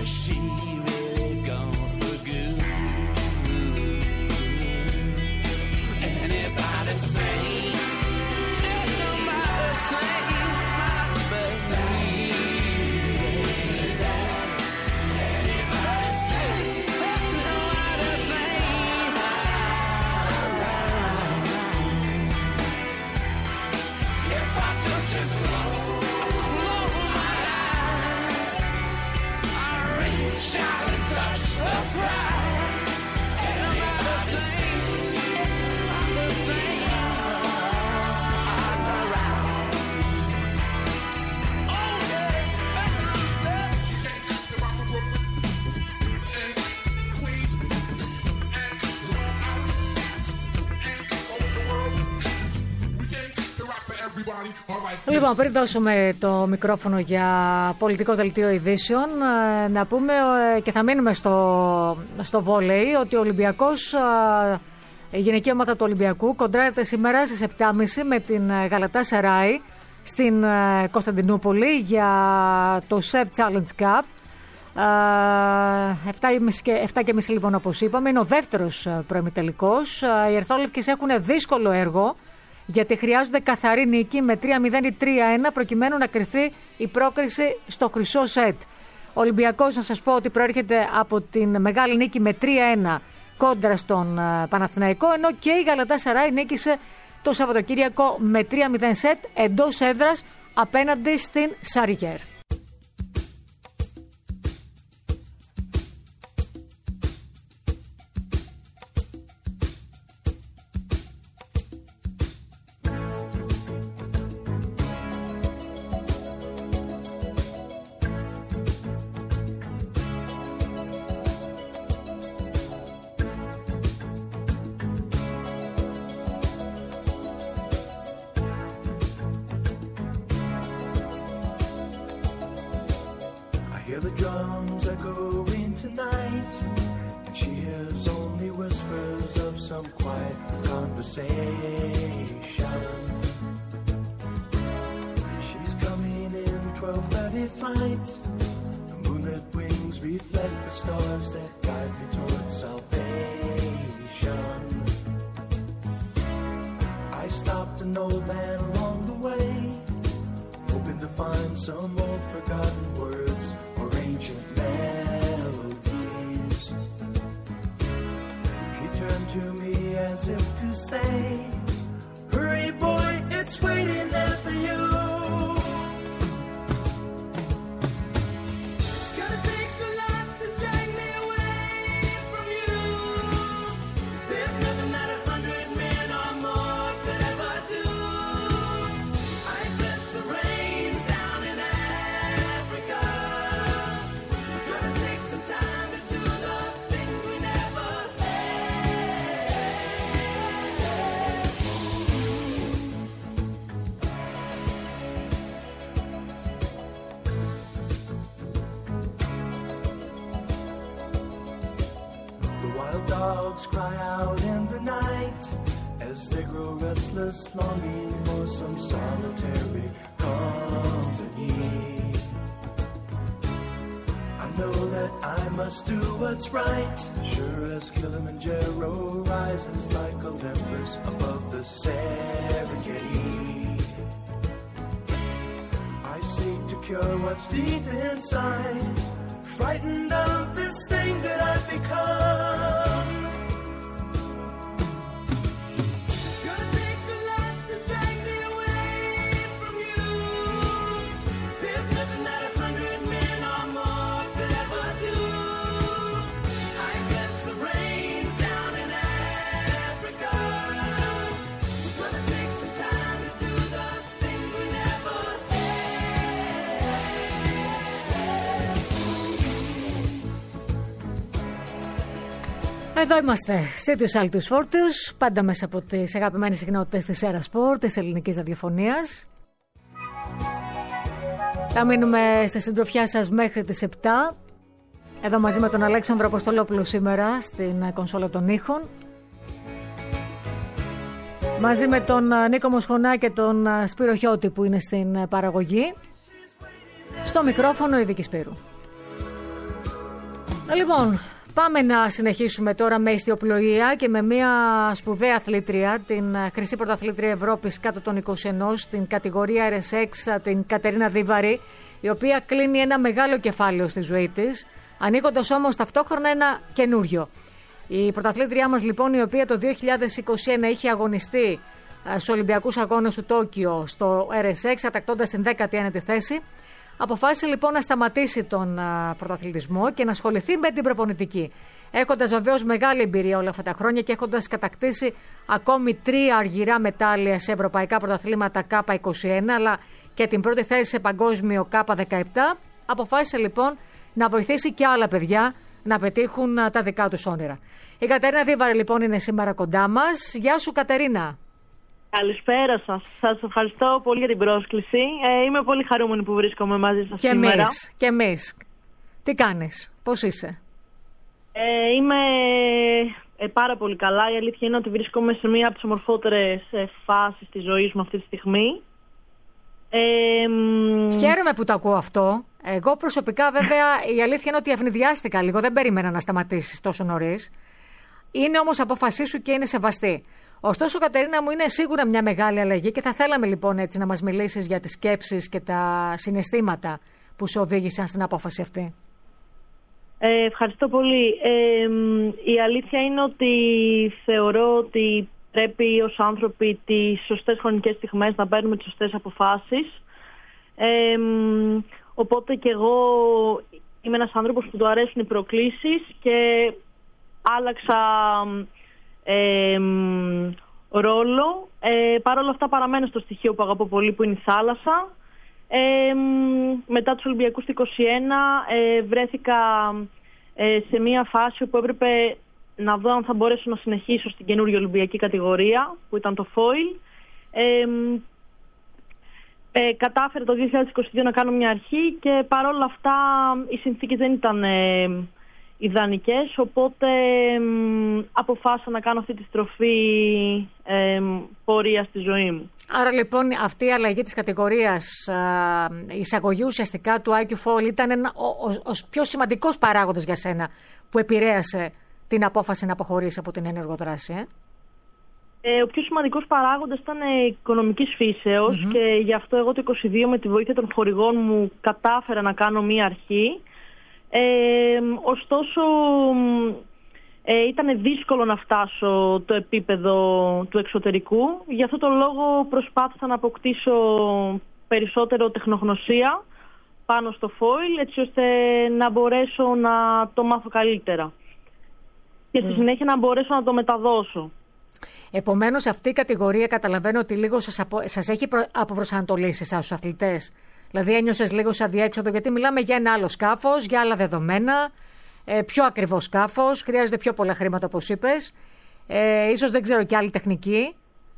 she really gone for good? Anybody say, ain't nobody say my baby. Anybody say, ain't nobody say if I just close my eyes, I reach out and touch the prize. Ain't nobody say, ain't nobody say I'm around. Oh yeah, that's enough stuff. You can't get the rock from Brooklyn and Queens and Long Island and over the world. We can't get the rock for everybody. All right. Λοιπόν, πριν δώσουμε το μικρόφωνο για πολιτικό δελτίο ειδήσεων, να πούμε και θα μείνουμε στο βόλεϊ ότι ο Ολυμπιακός, η γυναική ομάδα του Ολυμπιακού, κοντράρεται σήμερα στις 7.30 με την Γαλατάσαράι στην Κωνσταντινούπολη για το SEV Challenge Cup. 7.30 λοιπόν, όπως είπαμε, είναι ο δεύτερος προημιτελικός. Οι ερθόλευκες έχουν δύσκολο έργο, γιατί χρειάζονται καθαρή νίκη με 3-0 ή 3-1 προκειμένου να κρυθεί η πρόκριση στο χρυσό σετ. Ο Ολυμπιακός, να σας πω ότι προέρχεται από την μεγάλη νίκη με 3-1 κόντρα στον Παναθηναϊκό, ενώ και η Γαλατάσαράι νίκησε το Σαββατοκύριακο με 3-0 σετ εντός έδρας απέναντι στην Σαριέρ. Hear the drums echoing tonight, and she hears only whispers of some quiet conversation. She's coming in 12:30 flight. The moonlit wings reflect the stars that guide me towards salvation. I stopped an old man along the way, hoping to find some old forgotten words or ancient melodies. He turned to me as if to say, hurry boy, it's waiting there for you. Gonna take a lot to drag me away from you. There's nothing that 100 men or more could ever do. I bless the rains down in Africa. We're gonna take some time to do the things we never The wild dogs cry out in the night as they grow restless, longing for some solitary company. I know that I must do what's right, sure as Kilimanjaro rises like Olympus above the Serengeti. I seek to cure what's deep inside, frightened of this thing that I've become. Gonna take a lot to drag me away from you. There's nothing that 100 men or more could ever do. I guess the rains down in Africa. We're gonna take some time to do the things we never Εδώ είμαστε, Σίτιους Άλτιους Φόρτιους, πάντα μέσα από τις αγαπημένες συχνότητες της Έρα Σπορ, της ελληνικής ραδιοφωνίας. Θα μείνουμε στη συντροφιά σας μέχρι τις 7. Εδώ μαζί με τον Αλέξανδρο Αποστολόπουλο σήμερα στην κονσόλα των ήχων. Μαζί με τον Νίκο Μοσχονά και τον Σπύρο Χιώτη που είναι στην παραγωγή. Στο μικρόφωνο η Δίκη Σπύρου. Λοιπόν, πάμε να συνεχίσουμε τώρα με ιστιοπλοεία και με μια σπουδαία αθλήτρια, την χρυσή πρωταθλήτρια Ευρώπης κάτω των 21, στην κατηγορία RSX, την Κατερίνα Δίβαρη, η οποία κλείνει ένα μεγάλο κεφάλαιο στη ζωή της, ανοίγοντας όμως ταυτόχρονα ένα καινούριο. Η πρωταθλήτριά μας λοιπόν, η οποία το 2021 είχε αγωνιστεί στους Ολυμπιακούς Αγώνες του Τόκιο στο RSX, ατακτώντας την 19η θέση, αποφάσισε λοιπόν να σταματήσει τον πρωταθλητισμό και να ασχοληθεί με την προπονητική. Έχοντας βεβαίως μεγάλη εμπειρία όλα αυτά τα χρόνια και έχοντας κατακτήσει ακόμη 3 αργυρά μετάλλια σε ευρωπαϊκά πρωταθλήματα K21, αλλά και την πρώτη θέση σε παγκόσμιο K17, αποφάσισε λοιπόν να βοηθήσει και άλλα παιδιά να πετύχουν τα δικά τους όνειρα. Η Κατερίνα Δίβαρη λοιπόν είναι σήμερα κοντά μας. Γεια σου Κατερίνα. Καλησπέρα σας. Σας ευχαριστώ πολύ για την πρόσκληση. Είμαι πολύ χαρούμενη που βρίσκομαι μαζί σας σήμερα. Και εμείς. Τι κάνεις, πώς είσαι? Είμαι πάρα πολύ καλά. Η αλήθεια είναι ότι βρίσκομαι σε μία από τις ομορφότερες φάσεις της ζωής μου αυτή τη στιγμή. Χαίρομαι που το ακούω αυτό. Εγώ προσωπικά βέβαια η αλήθεια είναι ότι ευνηδιάστηκα λίγο. Δεν περίμενα να σταματήσεις τόσο νωρίς. Είναι όμως απόφασή σου και είναι σεβαστή. Ωστόσο, Κατερίνα μου, είναι σίγουρα μια μεγάλη αλλαγή και θα θέλαμε λοιπόν έτσι να μας μιλήσεις για τις σκέψεις και τα συναισθήματα που σε οδήγησαν στην απόφαση αυτή. Ευχαριστώ πολύ. Η αλήθεια είναι ότι θεωρώ ότι πρέπει ως άνθρωποι τις σωστές χρονικές στιγμές να παίρνουμε τις σωστές αποφάσεις. Οπότε και εγώ είμαι ένας άνθρωπος που του αρέσουν οι προκλήσεις και άλλαξα ρόλο. Παρ' όλα αυτά παραμένω στο στοιχείο που αγαπώ πολύ, που είναι η θάλασσα. Μετά τους Ολυμπιακούς του 2021 βρέθηκα σε μια φάση όπου έπρεπε να δω αν θα μπορέσω να συνεχίσω στην καινούργια Ολυμπιακή κατηγορία που ήταν το foil. Κατάφερα το 2022 να κάνω μια αρχή και παρόλα αυτά οι συνθήκες δεν ήταν ιδανικές, οπότε αποφάσισα να κάνω αυτή τη στροφή πορεία στη ζωή μου. Άρα λοιπόν αυτή η αλλαγή της κατηγορίας, η εισαγωγή ουσιαστικά του IQ Foil ήταν ο πιο σημαντικός παράγοντας για σένα που επηρέασε την απόφαση να αποχωρήσει από την ενεργό δράση. Ο πιο σημαντικός παράγοντας ήταν οικονομικής φύσεως και γι' αυτό εγώ το 2022 με τη βοήθεια των χορηγών μου κατάφερα να κάνω μία αρχή. Ωστόσο ήταν δύσκολο να φτάσω το επίπεδο του εξωτερικού. Γι' αυτό το λόγο προσπάθησα να αποκτήσω περισσότερο τεχνογνωσία πάνω στο foil, έτσι ώστε να μπορέσω να το μάθω καλύτερα και στη συνέχεια να μπορέσω να το μεταδώσω. Επομένως αυτή η κατηγορία καταλαβαίνω ότι λίγο σας έχει αποπροσανατολίσει εσάς τους αθλητές. Δηλαδή ένιωσες λίγο σαν διέξοδο, γιατί μιλάμε για ένα άλλο σκάφος, για άλλα δεδομένα, πιο ακριβό σκάφος, χρειάζονται πιο πολλά χρήματα όπως είπες, ίσως δεν ξέρω και άλλη τεχνική.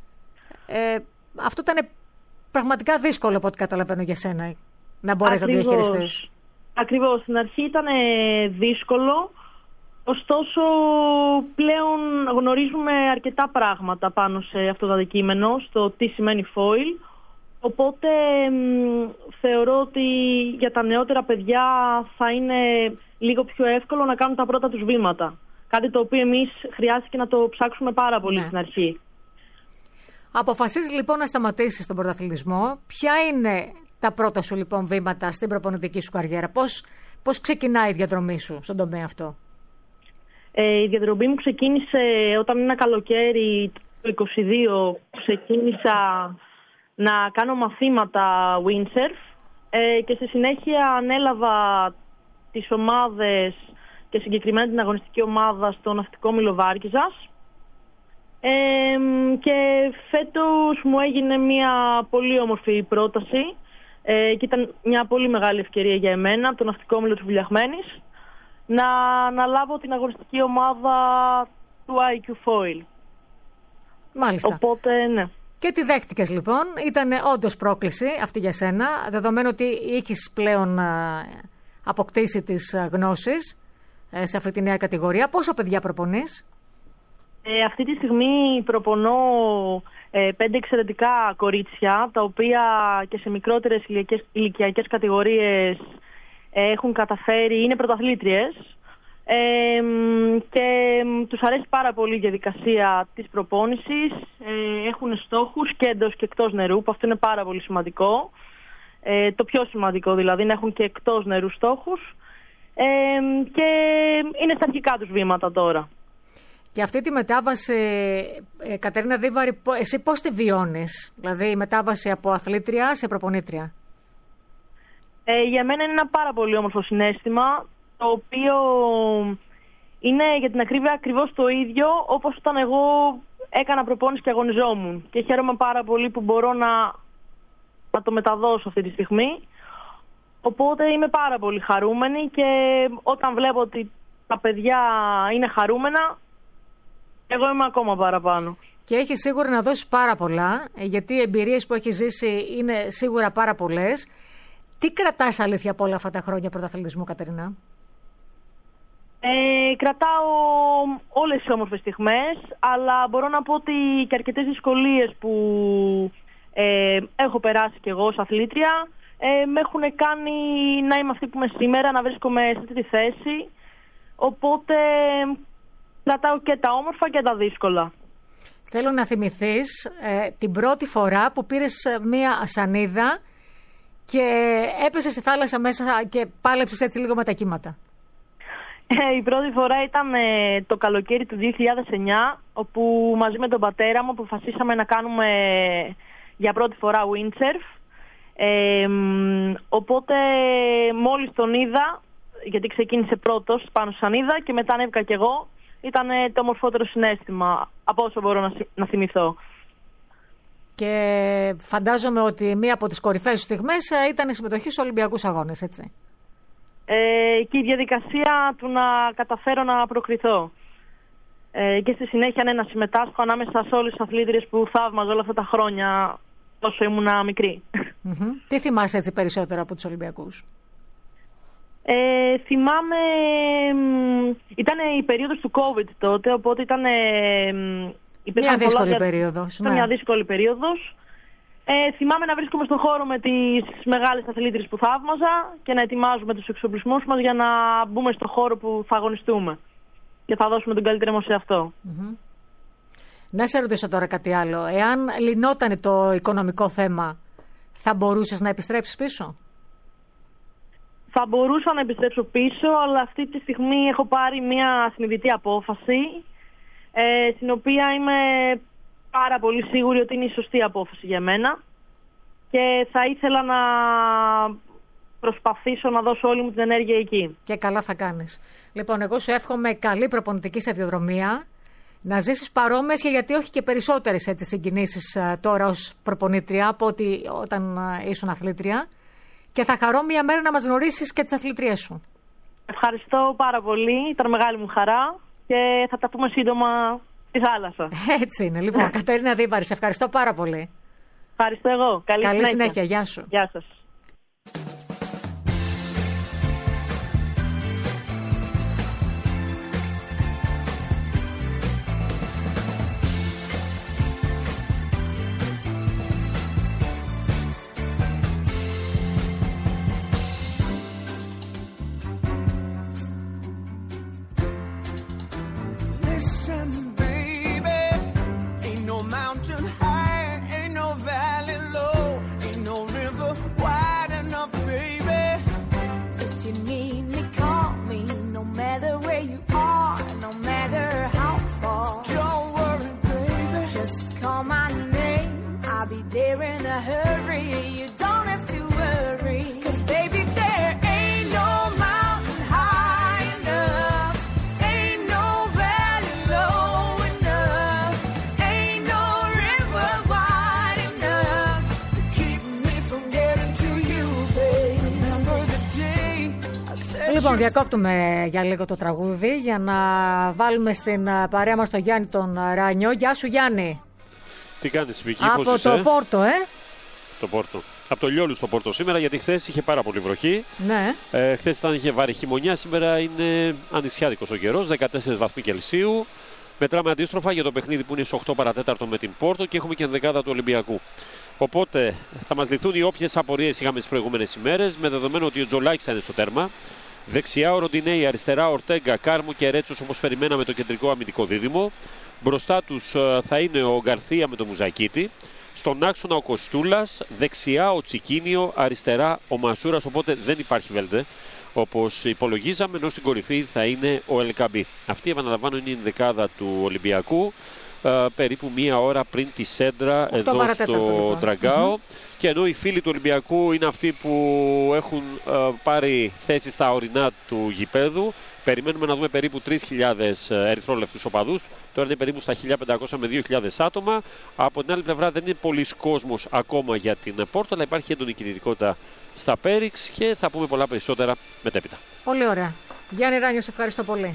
Αυτό ήταν πραγματικά δύσκολο από ό,τι καταλαβαίνω για σένα, να μπορείς να το διαχειριστείς. Ακριβώς, στην αρχή ήταν δύσκολο, ωστόσο πλέον γνωρίζουμε αρκετά πράγματα πάνω σε αυτό το αντικείμενο, στο τι σημαίνει foil. Οπότε θεωρώ ότι για τα νεότερα παιδιά θα είναι λίγο πιο εύκολο να κάνουν τα πρώτα τους βήματα. Κάτι το οποίο εμείς χρειάστηκε να το ψάξουμε πάρα πολύ στην αρχή. Αποφασίζεις λοιπόν να σταματήσεις τον πρωταθλητισμό. Ποια είναι τα πρώτα σου λοιπόν βήματα στην προπονητική σου καριέρα? Πώς ξεκινάει η διαδρομή σου στον τομέα αυτό? Η διαδρομή μου ξεκίνησε όταν ένα καλοκαίρι το 2022 ξεκίνησα να κάνω μαθήματα windsurf και στη συνέχεια ανέλαβα τις ομάδες και συγκεκριμένα την αγωνιστική ομάδα στο ναυτικό Μήλο Βάρκιζας και φέτος μου έγινε μια πολύ όμορφη πρόταση και ήταν μια πολύ μεγάλη ευκαιρία για εμένα από το ναυτικό Μήλο της Βουλιαχμένης να αναλάβω την αγωνιστική ομάδα του IQ Foil. Μάλιστα. Οπότε ναι. Και τι δέχτηκες λοιπόν? Ήταν όντως πρόκληση αυτή για σένα, δεδομένου ότι είχες πλέον αποκτήσει τις γνώσεις σε αυτή τη νέα κατηγορία. Πόσα παιδιά προπονείς? Αυτή τη στιγμή προπονώ 5 εξαιρετικά κορίτσια, τα οποία και σε μικρότερες ηλικιακές κατηγορίες έχουν καταφέρει, είναι πρωταθλήτριες. Και τους αρέσει πάρα πολύ η διαδικασία της προπόνησης. Έχουν στόχους και εντός και εκτός νερού, που αυτό είναι πάρα πολύ σημαντικό. Το πιο σημαντικό δηλαδή, να έχουν και εκτός νερού στόχους. Και είναι στα αρχικά τους βήματα τώρα. Και αυτή τη μετάβαση, Κατερίνα Δίβαρη, εσύ πώς τη βιώνεις? Δηλαδή η μετάβαση από αθλήτρια σε προπονήτρια. Για μένα είναι ένα πάρα πολύ όμορφο συναίσθημα, το οποίο είναι για την ακρίβεια ακριβώς το ίδιο όπως όταν εγώ έκανα προπόνηση και αγωνιζόμουν. Και χαίρομαι πάρα πολύ που μπορώ να το μεταδώσω αυτή τη στιγμή. Οπότε είμαι πάρα πολύ χαρούμενη και όταν βλέπω ότι τα παιδιά είναι χαρούμενα, εγώ είμαι ακόμα παραπάνω. Και έχει σίγουρα να δώσει πάρα πολλά, γιατί οι εμπειρίες που έχει ζήσει είναι σίγουρα πάρα πολλές. Τι κρατάς αλήθεια από όλα αυτά τα χρόνια πρωταθλητισμού, Κατερίνα? Κρατάω όλες τις όμορφες στιγμές, αλλά μπορώ να πω ότι και αρκετές δυσκολίες που έχω περάσει κι εγώ ως αθλήτρια με έχουν κάνει να είμαι αυτή που είμαι σήμερα, να βρίσκομαι σε αυτή τη θέση. Οπότε κρατάω και τα όμορφα και τα δύσκολα. Θέλω να θυμηθείς την πρώτη φορά που πήρες μία σανίδα και έπεσες στη θάλασσα μέσα και πάλεψες έτσι λίγο με τα κύματα. Η πρώτη φορά ήταν το καλοκαίρι του 2009, όπου μαζί με τον πατέρα μου αποφασίσαμε να κάνουμε για πρώτη φορά windsurf. Οπότε μόλις τον είδα, γιατί ξεκίνησε πρώτος πάνω στη σανίδα και μετά ανέβηκα κι εγώ, ήταν το ομορφότερο συναίσθημα από όσο μπορώ να θυμηθώ. Και φαντάζομαι ότι μία από τις κορυφαίες στιγμές ήταν η συμμετοχή στους Ολυμπιακούς Αγώνες, έτσι. Και η διαδικασία του να καταφέρω να προκριθώ. Και στη συνέχεια να συμμετάσχω ανάμεσα σε όλες τις αθλήτριες που θαύμαζα όλα αυτά τα χρόνια όσο ήμουν μικρή. Τι θυμάσαι έτσι περισσότερο από τους Ολυμπιακούς? Θυμάμαι, ήταν η περίοδος του COVID τότε, οπότε ήταν μια δύσκολη περίοδος. Ήταν μια δύσκολη περίοδος. Θυμάμαι να βρίσκομαι στον χώρο με τις μεγάλες αθλήτριες που θαύμαζα και να ετοιμάζουμε τους εξοπλισμούς μας για να μπούμε στον χώρο που θα αγωνιστούμε και θα δώσουμε τον καλύτερο μας σε αυτό. Να σε ρωτήσω τώρα κάτι άλλο. Εάν λυνόταν το οικονομικό θέμα, θα μπορούσες να επιστρέψεις πίσω? Θα μπορούσα να επιστρέψω πίσω, αλλά αυτή τη στιγμή έχω πάρει μια συνειδητή απόφαση, στην οποία είμαι πάρα πολύ σίγουρη ότι είναι η σωστή απόφαση για μένα και θα ήθελα να προσπαθήσω να δώσω όλη μου την ενέργεια εκεί. Και καλά θα κάνεις. Λοιπόν, εγώ σου εύχομαι καλή προπονητική σταδιοδρομία, να ζήσεις παρόμοιες και γιατί όχι και περισσότερες έτσι συγκινήσεις τώρα ως προπονήτρια από ότι όταν ήσουν αθλήτρια, και θα χαρώ μια μέρα να μας γνωρίσεις και τις αθλητρίες σου. Ευχαριστώ πάρα πολύ, ήταν μεγάλη μου χαρά και θα τα πούμε σύντομα στη θάλασσα. Έτσι είναι. Λοιπόν, Κατερίνα Δίβαρη, σε ευχαριστώ πάρα πολύ. Ευχαριστώ εγώ. Καλή συνέχεια. Γεια σου. Γεια σας. Listen, baby, ain't no mountain high, ain't no valley low, ain't no river wide enough, baby. If you need me, call me, no matter where you are, no matter how far. Don't worry, baby, Just call my name, I'll be there in a hurry. You don't have to worry, 'cause baby, there ain't no mountain high enough, ain't no valley low enough, ain't no river wide enough to keep me from getting to you, baby. remember the day I said Λοιπόν, διακόπτουμε για λίγο το τραγούδι για να βάλουμε στην παρέα μας τον Γιάννη τον Ράνιο. Γεια σου, Γιάννη. Τι κάνεις, Βίκυ, Από πώς το είσαι? Πόρτο, Το Πόρτο. Από το Λιόλου στο Πόρτο σήμερα, γιατί χθες είχε πάρα πολύ βροχή. Ναι. Χθες είχε βάρη χειμωνιά, σήμερα είναι ανοιξιάτικος ο καιρός, 14 βαθμοί Κελσίου. Μετράμε αντίστροφα για το παιχνίδι που είναι στις 8 παρατέταρτο με την Πόρτο και έχουμε και ενδεκάδα του Ολυμπιακού. Οπότε θα μας λυθούν οι όποιες απορίες είχαμε τις προηγούμενες ημέρες, με δεδομένο ότι ο Τζολάκης θα είναι στο τέρμα. Δεξιά ο Ροντινέη, αριστερά ο Ορτέγκα, Κάρμο και Ρέτσος όπως περιμέναμε το κεντρικό αμυντικό δίδυμο. Μπροστά τους θα είναι ο Γκαρθία με τον Μουζακίτη. Στον άξονα ο Κοστούλας, δεξιά ο Τσικίνιο, αριστερά ο Μασούρας, οπότε δεν υπάρχει Βέλτε όπως υπολογίζαμε, ενώ στην κορυφή θα είναι ο Ελκαμπή. Αυτή, επαναλαμβάνω, είναι η δεκάδα του Ολυμπιακού, περίπου μία ώρα πριν τη σέντρα εδώ στο Ντραγκάο. Και ενώ οι φίλοι του Ολυμπιακού είναι αυτοί που έχουν πάρει θέση στα ορεινά του γηπέδου, περιμένουμε να δούμε περίπου 3.000 ερυθρόλευκους οπαδούς. Τώρα είναι περίπου στα 1.500 με 2.000 άτομα. Από την άλλη πλευρά δεν είναι πολλής κόσμος ακόμα για την Πόρτο, αλλά υπάρχει έντονη κινητικότητα στα Πέριξ και θα πούμε πολλά περισσότερα μετέπειτα. Πολύ ωραία. Γιάννη Ράνιο, σε ευχαριστώ πολύ.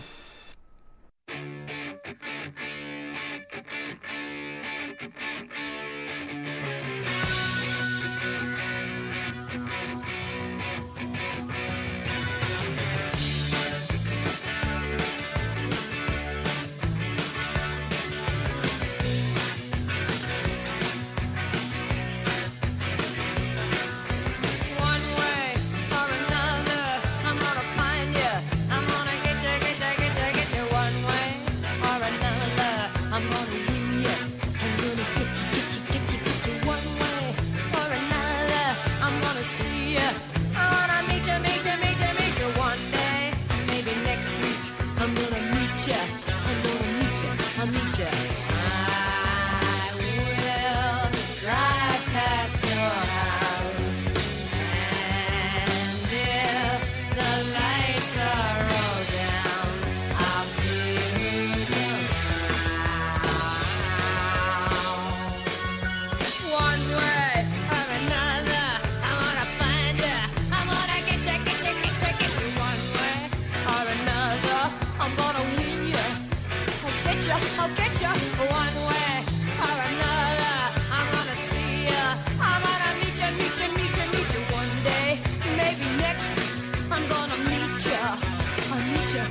I'll get you one way or another. I'm gonna see you. I'm gonna meet you one day. Maybe next week I'm gonna meet you. I'll meet you.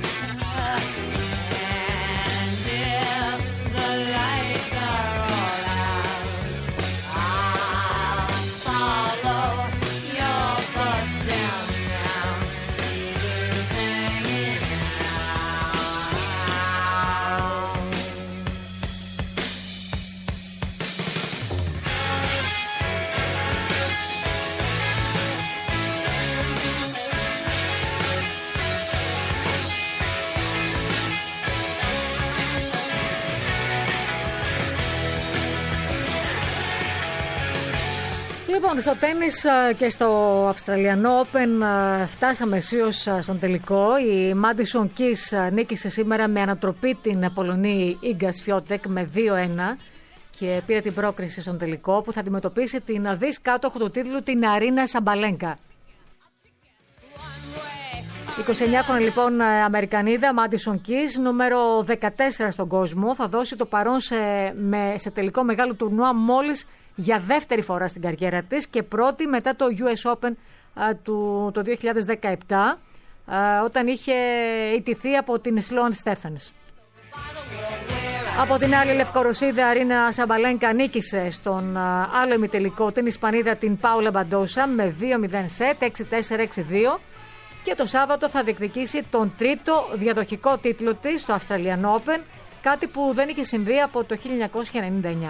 And if the lights are all out, I'll follow your bus downtown. See who's hanging out. Λοιπόν, στο τένις και στο Αυστραλιανό Open φτάσαμε αισίως στον τελικό. Η Μάντισον Κις νίκησε σήμερα με ανατροπή την Πολωνή Ίγκα Σφιώτεκ με 2-1 και πήρε την πρόκριση στον τελικό που θα αντιμετωπίσει την δις κάτοχο του τίτλου, την Αρίνα Σαμπαλένκα. 29χρονη λοιπόν Αμερικανίδα, Μάντισον Κις, νούμερο 14 στον κόσμο, θα δώσει το παρόν σε τελικό μεγάλο τουρνουά μόλις για δεύτερη φορά στην καριέρα της και πρώτη μετά το US Open το 2017, όταν είχε ιτηθεί από την Σλόαν Στέφενς. Από την άλλη, η Λευκορωσίδα Αρίνα Σαμπαλένκα νίκησε στον άλλο ημιτελικό την Ισπανίδα την Πάουλα Μπαντόσα με 2-0 σετ, 6-4-6-2 και το Σάββατο θα διεκδικήσει τον τρίτο διαδοχικό τίτλο της στο Αυστραλιανό Open, κάτι που δεν είχε συμβεί από το 1999.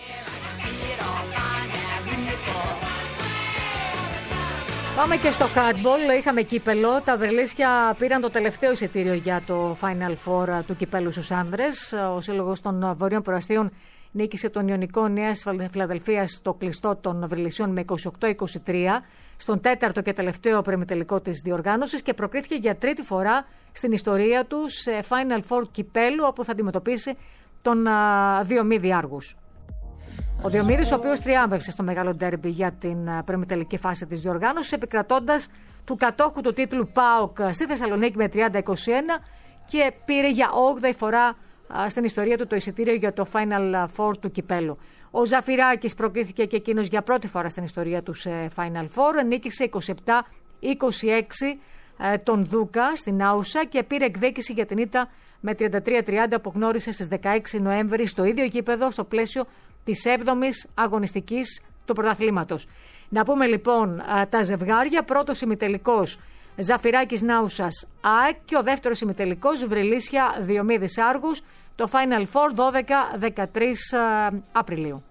Πάμε και στο handball. Είχαμε κύπελο. Τα Βερλίσια πήραν το τελευταίο εισιτήριο για το Final Four του κυπέλου στους άνδρες. Ο Σύλλογος των Βορείων Προαστίων νίκησε τον Ιωνικό Νέας Φιλαδελφίας στο κλειστό των Βερλισιών με 28-23 στον τέταρτο και τελευταίο προημιτελικό της διοργάνωσης και προκρίθηκε για τρίτη φορά στην ιστορία του σε Final Four κυπέλου, όπου θα αντιμετωπίσει τον Διομήδη Άργους. Ο Διομήδης, ο οποίος τριάμβευσε στο μεγάλο ντέρμπι για την προημιτελική φάση της διοργάνωσης, επικρατώντας του κατόχου του τίτλου ΠΑΟΚ στη Θεσσαλονίκη με 30-21 και πήρε για 8η φορά στην ιστορία του το εισιτήριο για το Final Four του κυπέλου. Ο Ζαφυράκης προκρίθηκε και εκείνος για πρώτη φορά στην ιστορία του σε Final Four, νίκησε 27-26 τον Δούκα στην Άουσα και πήρε εκδίκηση για την ήττα με 33-30 που γνώρισε στις 16 Νοέμβρη στο ίδιο γήπεδο στο πλαίσιο της 7ης αγωνιστικής του πρωταθλήματος. Να πούμε λοιπόν τα ζευγάρια. Πρώτος ημιτελικός Ζαφυράκης Νάουσας ΑΕΚ και ο δεύτερος ημιτελικός Βρυλίσια Διομήδης Άργους. Το Final Four 12-13 Απριλίου.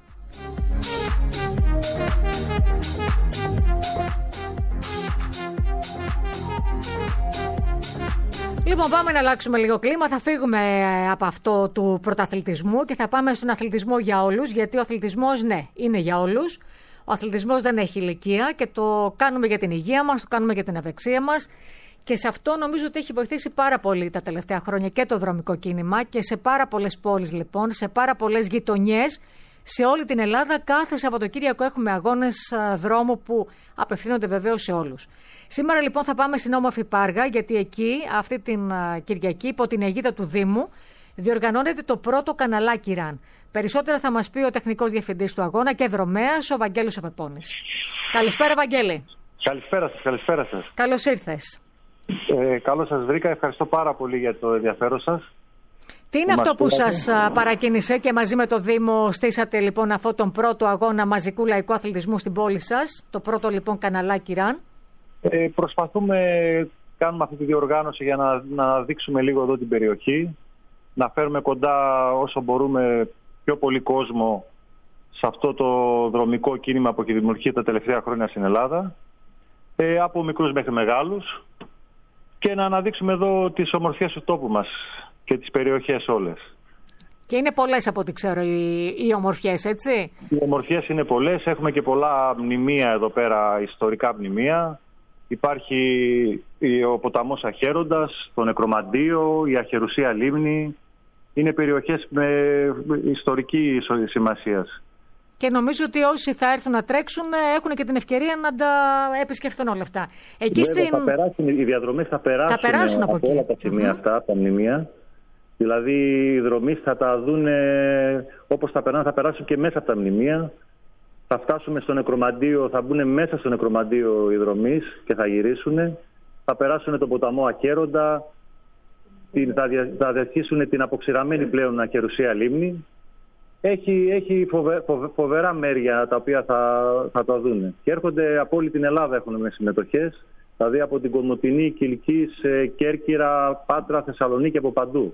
Λοιπόν, πάμε να αλλάξουμε λίγο κλίμα. Θα φύγουμε από αυτό του πρωταθλητισμού και θα πάμε στον αθλητισμό για όλους. Γιατί ο αθλητισμός, ναι, είναι για όλους. Ο αθλητισμός δεν έχει ηλικία και το κάνουμε για την υγεία μας, το κάνουμε για την ευεξία μας. Και σε αυτό νομίζω ότι έχει βοηθήσει πάρα πολύ τα τελευταία χρόνια και το δρομικό κίνημα και σε πάρα πολλές πόλεις, λοιπόν, σε πάρα πολλές γειτονιές. Σε όλη την Ελλάδα κάθε Σαββατοκύριακο έχουμε αγώνες δρόμου που απευθύνονται βεβαίως σε όλους. Σήμερα λοιπόν θα πάμε στην όμορφη Πάργα, γιατί εκεί αυτή την Κυριακή υπό την αιγίδα του Δήμου διοργανώνεται το πρώτο καναλάκι ραν. Περισσότερα θα μας πει ο τεχνικός διευθυντής του αγώνα και δρομέας, ο Βαγγέλης ο Πεπώνης. Καλησπέρα Βαγγέλη. Καλησπέρα σας, καλησπέρα σας. Καλώς ήρθες. Καλώς σας βρήκα, ευχαριστώ πάρα πολύ για το ενδιαφέρον σας. Τι είναι αυτό που σας παρακίνησε και μαζί με το Δήμο στήσατε λοιπόν αυτόν τον πρώτο αγώνα μαζικού λαϊκού αθλητισμού στην πόλη σας, το πρώτο λοιπόν καναλάκι ραν? Κάνουμε αυτή τη διοργάνωση για να δείξουμε λίγο εδώ την περιοχή, να φέρουμε κοντά όσο μπορούμε πιο πολύ κόσμο σε αυτό το δρομικό κίνημα που έχει δημιουργηθεί τα τελευταία χρόνια στην Ελλάδα, από μικρούς μέχρι μεγάλους, και να αναδείξουμε εδώ τις ομορφιές του τόπου μας και τις περιοχές όλες. Και είναι πολλές από ό,τι ξέρω οι ομορφιές, έτσι? Οι ομορφιές είναι πολλές, έχουμε και πολλά μνημεία εδώ πέρα, ιστορικά μνημεία. Υπάρχει ο ποταμός Αχέροντας, το Νεκρομαντίο, η Αχερουσία Λίμνη. Είναι περιοχές με ιστορική σημασία. Και νομίζω ότι όσοι θα έρθουν να τρέξουν έχουν και την ευκαιρία να τα επισκεφτούν όλα αυτά. Εκεί οι διαδρομές θα περάσουν από όλα τα σημεία αυτά, από τα μνημεία. Δηλαδή οι δρομείς θα τα δουν όπως θα περάσουν, θα περάσουν και μέσα από τα μνημεία. Θα φτάσουμε στο Νεκρομαντίο, θα μπουν μέσα στο Νεκρομαντίο οι δρομείς και θα γυρίσουν. Θα περάσουν τον ποταμό Αχέροντα, θα διασχίσουν την αποξηραμένη πλέον Αχερουσία Λίμνη. Έχει φοβερά μέρια τα οποία θα τα δουν. Και έρχονται από όλη την Ελλάδα, έχουν με συμμετοχές. Δηλαδή από την Κομοτηνή, Κιλκής, Κέρκυρα, Πάτρα, Θεσσαλονίκη, από παντού.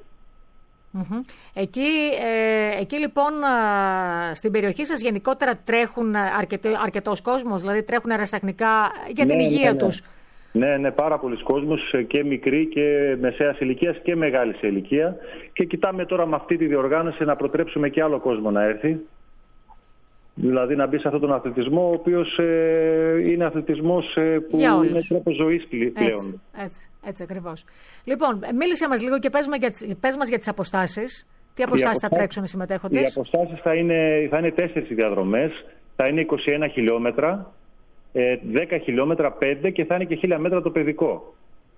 Εκεί λοιπόν στην περιοχή σας γενικότερα τρέχουν αρκετός κόσμος, δηλαδή τρέχουν αεραστεχνικά για την υγεία τους? Ναι, πάρα πολλοί κόσμος, και μικροί και μεσαίας ηλικίας και μεγάλης ηλικία. Και κοιτάμε τώρα με αυτή τη διοργάνωση να προτρέψουμε και άλλο κόσμο να έρθει. Δηλαδή να μπει σε αυτόν τον αθλητισμό, ο οποίος είναι αθλητισμός που είναι τρόπος ζωής πλέον. Έτσι ακριβώς. Λοιπόν, μίλησε μας λίγο και πες μας για τις αποστάσεις. Τι αποστάσεις θα τρέξουν οι συμμετέχοντες? Οι αποστάσεις θα είναι 4 διαδρομές. Θα είναι 21 χιλιόμετρα, 10 χιλιόμετρα, 5 και θα είναι και 1000 μέτρα το παιδικό.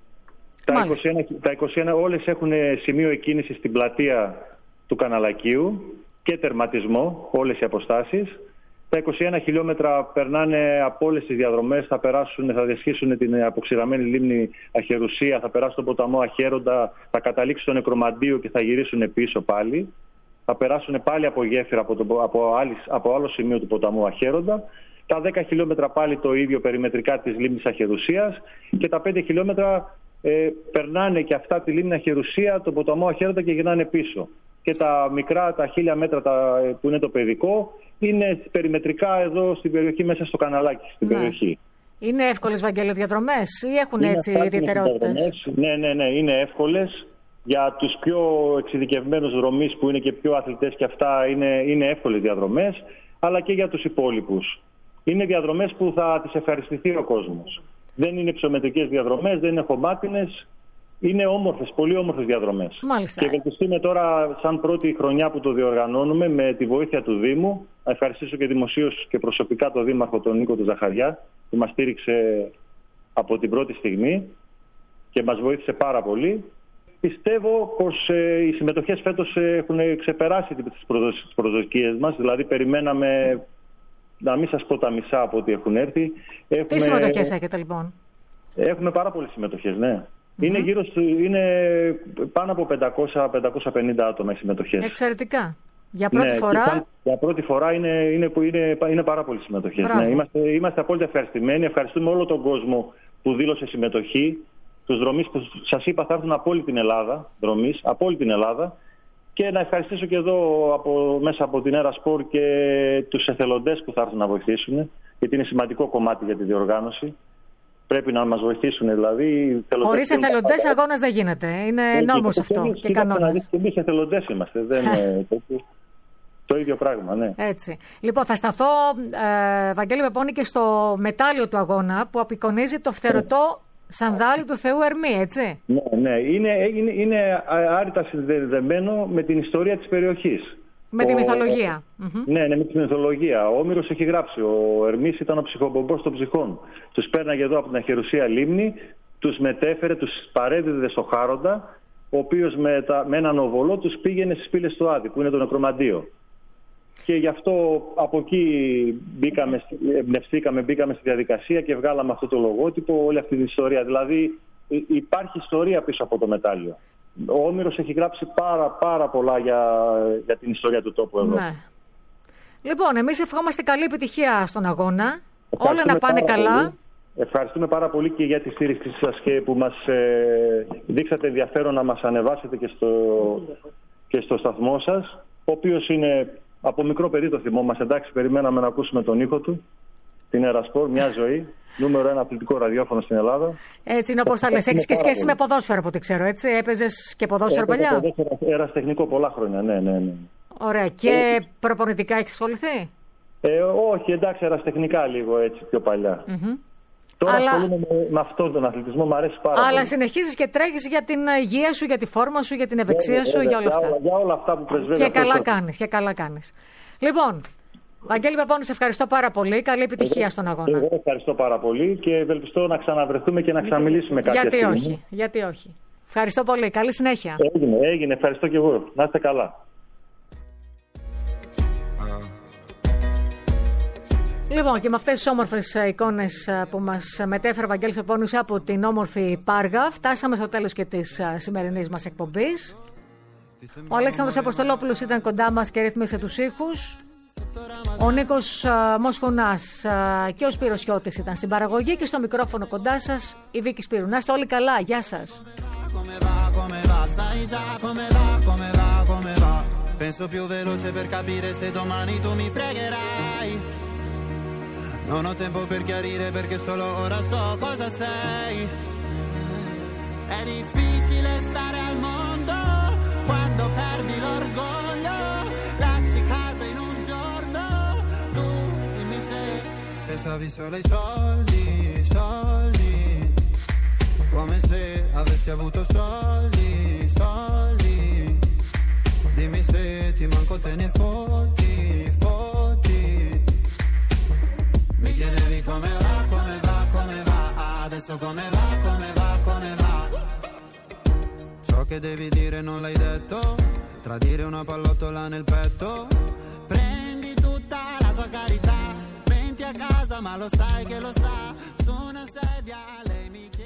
Τα 21 όλες έχουν σημείο εκκίνηση στην πλατεία του καναλακίου και τερματισμό, όλες οι αποστάσεις. Τα 21 χιλιόμετρα περνάνε από όλες τις διαδρομές, θα διασχίσουν την αποξηραμένη λίμνη Αχερουσία, θα περάσουν τον ποταμό Αχέροντα, θα καταλήξουν στο Νεκρομαντίο και θα γυρίσουν πίσω πάλι. Θα περάσουν πάλι από γέφυρα από άλλο σημείο του ποταμού Αχέροντα. Τα 10 χιλιόμετρα πάλι το ίδιο περιμετρικά της λίμνης Αχερουσίας και τα 5 χιλιόμετρα περνάνε και αυτά τη λίμνη Αχερουσία, τον ποταμό Αχέροντα και γυρνάνε πίσω. Και τα μικρά, τα 1000 μέτρα που είναι το παιδικό, είναι περιμετρικά εδώ στην περιοχή, μέσα στο καναλάκι, στην περιοχή. Είναι εύκολες, Βαγγέλη, διαδρομές ή έχουν έτσι ιδιαιτερότητες? Ναι, είναι εύκολες. Για τους πιο εξειδικευμένους δρομείς που είναι και πιο αθλητές και αυτά είναι εύκολες διαδρομές, αλλά και για τους υπόλοιπους. Είναι διαδρομές που θα τις ευχαριστηθεί ο κόσμος. Δεν είναι ψωμετρικές διαδρομές, δεν είναι χωμάτινες. Είναι όμορφες, πολύ όμορφες διαδρομές. Μάλιστα. Και ευελπιστούμε τώρα, σαν πρώτη χρονιά που το διοργανώνουμε, με τη βοήθεια του Δήμου, να ευχαριστήσω και δημοσίως και προσωπικά τον Δήμαρχο, τον Νίκο του Ζαχαριά, που μας στήριξε από την πρώτη στιγμή και μας βοήθησε πάρα πολύ. Πιστεύω πως οι συμμετοχές φέτος έχουν ξεπεράσει τις προσδοκίες μας. Δηλαδή, περιμέναμε, να μην σας πω τα μισά από ό,τι έχουν έρθει. Τι συμμετοχές έχετε, λοιπόν? Έχουμε πάρα πολλές συμμετοχές, ναι. Είναι πάνω από 500-550 άτομα οι συμμετοχές. Εξαιρετικά. Για πρώτη φορά. Για πρώτη φορά είναι πάρα πολλές συμμετοχές. Ναι. Είμαστε απόλυτα ευχαριστημένοι. Ευχαριστούμε όλο τον κόσμο που δήλωσε συμμετοχή, τους δρομείς που σας είπα θα έρθουν από όλη την Ελλάδα, δρομείς, από όλη την Ελλάδα. Και να ευχαριστήσω και εδώ μέσα από την Έρα Σπορ και τους εθελοντές που θα έρθουν να βοηθήσουν, γιατί είναι σημαντικό κομμάτι για τη διοργάνωση. Πρέπει να μας βοηθήσουν δηλαδή. Χωρίς εθελοντές αγώνας δεν γίνεται. Είναι νόμος αυτό και κανόνας. Και εμείς εθελοντές είμαστε. Δεν είναι το ίδιο πράγμα, ναι. Έτσι. Λοιπόν, θα σταθώ, Βαγγέλη Πεπώνη, και στο μετάλλιο του αγώνα που απεικονίζει το φτερωτό σανδάλι του Θεού Ερμή, έτσι. Ναι. Είναι άρρητα συνδεδεμένο με την ιστορία της περιοχής. Με τη μυθολογία. Ναι, με τη μυθολογία. Ο Όμηρος έχει γράψει. Ο Ερμής ήταν ο ψυχοπομπός των ψυχών. Τους πέρναγε εδώ από την Αχερουσία λίμνη, τους μετέφερε, τους παρέδιδε στο Χάροντα, ο οποίος με έναν οβολό τους πήγαινε στις πύλες του Άδη, που είναι το νεκρομαντίο. Και γι' αυτό από εκεί εμπνευστήκαμε, μπήκαμε στη διαδικασία και βγάλαμε αυτό το λογότυπο, όλη αυτή την ιστορία. Δηλαδή υπάρχει ιστορία πίσω από το μετάλλιο. Ο Όμηρος έχει γράψει πάρα πολλά για την ιστορία του τόπου εδώ. Ναι. Λοιπόν, εμείς ευχόμαστε καλή επιτυχία στον αγώνα. Όλα να πάνε καλά. Πολύ. Ευχαριστούμε πάρα πολύ και για τη στήριξη σας και που μας δείξατε ενδιαφέρον να μας ανεβάσετε και στο σταθμό σας, ο οποίος είναι από μικρό παιδί, το θυμόμαστε. Εντάξει, περιμέναμε να ακούσουμε τον ήχο του. Την Έρα Σπορ, μια ζωή. Νούμερο 1 αθλητικό ραδιόφωνο στην Ελλάδα. Έτσι είναι όπως τα λες. Έχεις και σχέση με ποδόσφαιρο, από ό,τι ξέρω, έτσι. Έπαιζες και ποδόσφαιρο παλιά. Ερασιτεχνικό πολλά χρόνια, ναι. Ωραία. Και προπονητικά έχεις ασχοληθεί? Όχι, εντάξει, ερασιτεχνικά λίγο έτσι πιο παλιά. Τώρα ασχολούμαι με αυτόν τον αθλητισμό, μου αρέσει πάρα πολύ. Αλλά συνεχίζεις και τρέχεις για την υγεία σου, για τη φόρμα σου, για την ευεξία σου, για όλα αυτά. Για όλα αυτά που πρεσβεύει. Και καλά κάνεις. Λοιπόν, Βαγγέλη Πεπώνη, σε ευχαριστώ πάρα πολύ. Καλή επιτυχία στον αγώνα. Εγώ ευχαριστώ πάρα πολύ και ευελπιστώ να ξαναβρεθούμε και να ξαναμιλήσουμε κάποια στιγμή. Γιατί όχι. Ευχαριστώ πολύ. Καλή συνέχεια. Έγινε. Ευχαριστώ και εγώ. Να είστε καλά. Λοιπόν, και με αυτές τις όμορφες εικόνες που μας μετέφερε ο Βαγγέλης Πεπώνης από την όμορφη Πάργα, φτάσαμε στο τέλος και της σημερινής μας εκπομπής. Ο Αλέξανδρος Αποστολόπουλος ήταν κοντά μας και ρύθμισε τους ήχους. Ο Νίκος Μοσχουνάς και ο Σπύρος Σιώτης ήταν στην παραγωγή και στο μικρόφωνο κοντά σας η Βίκη Σπύρου. Να είστε όλοι καλά. Γεια σας. Penso più veloce per capire se domani tu mi fregherai. Non ho tempo per chiarire perché solo ora so cosa sei. È difficile stare al mondo quando perdi l'orgoglio. Lasci casa in un giorno. Tu dimmi se pensavi solo ai soldi, soldi. Come se avessi avuto soldi, soldi. Dimmi se ti manco te ne fotti, fotti. Mi chiedevi come va, come va, come va. Adesso come va, come va, come va. Ciò che devi dire non l'hai detto. Tradire una pallottola nel petto. Prendi tutta la tua carità. Menti a casa ma lo sai che lo sa. Su una sedia lei mi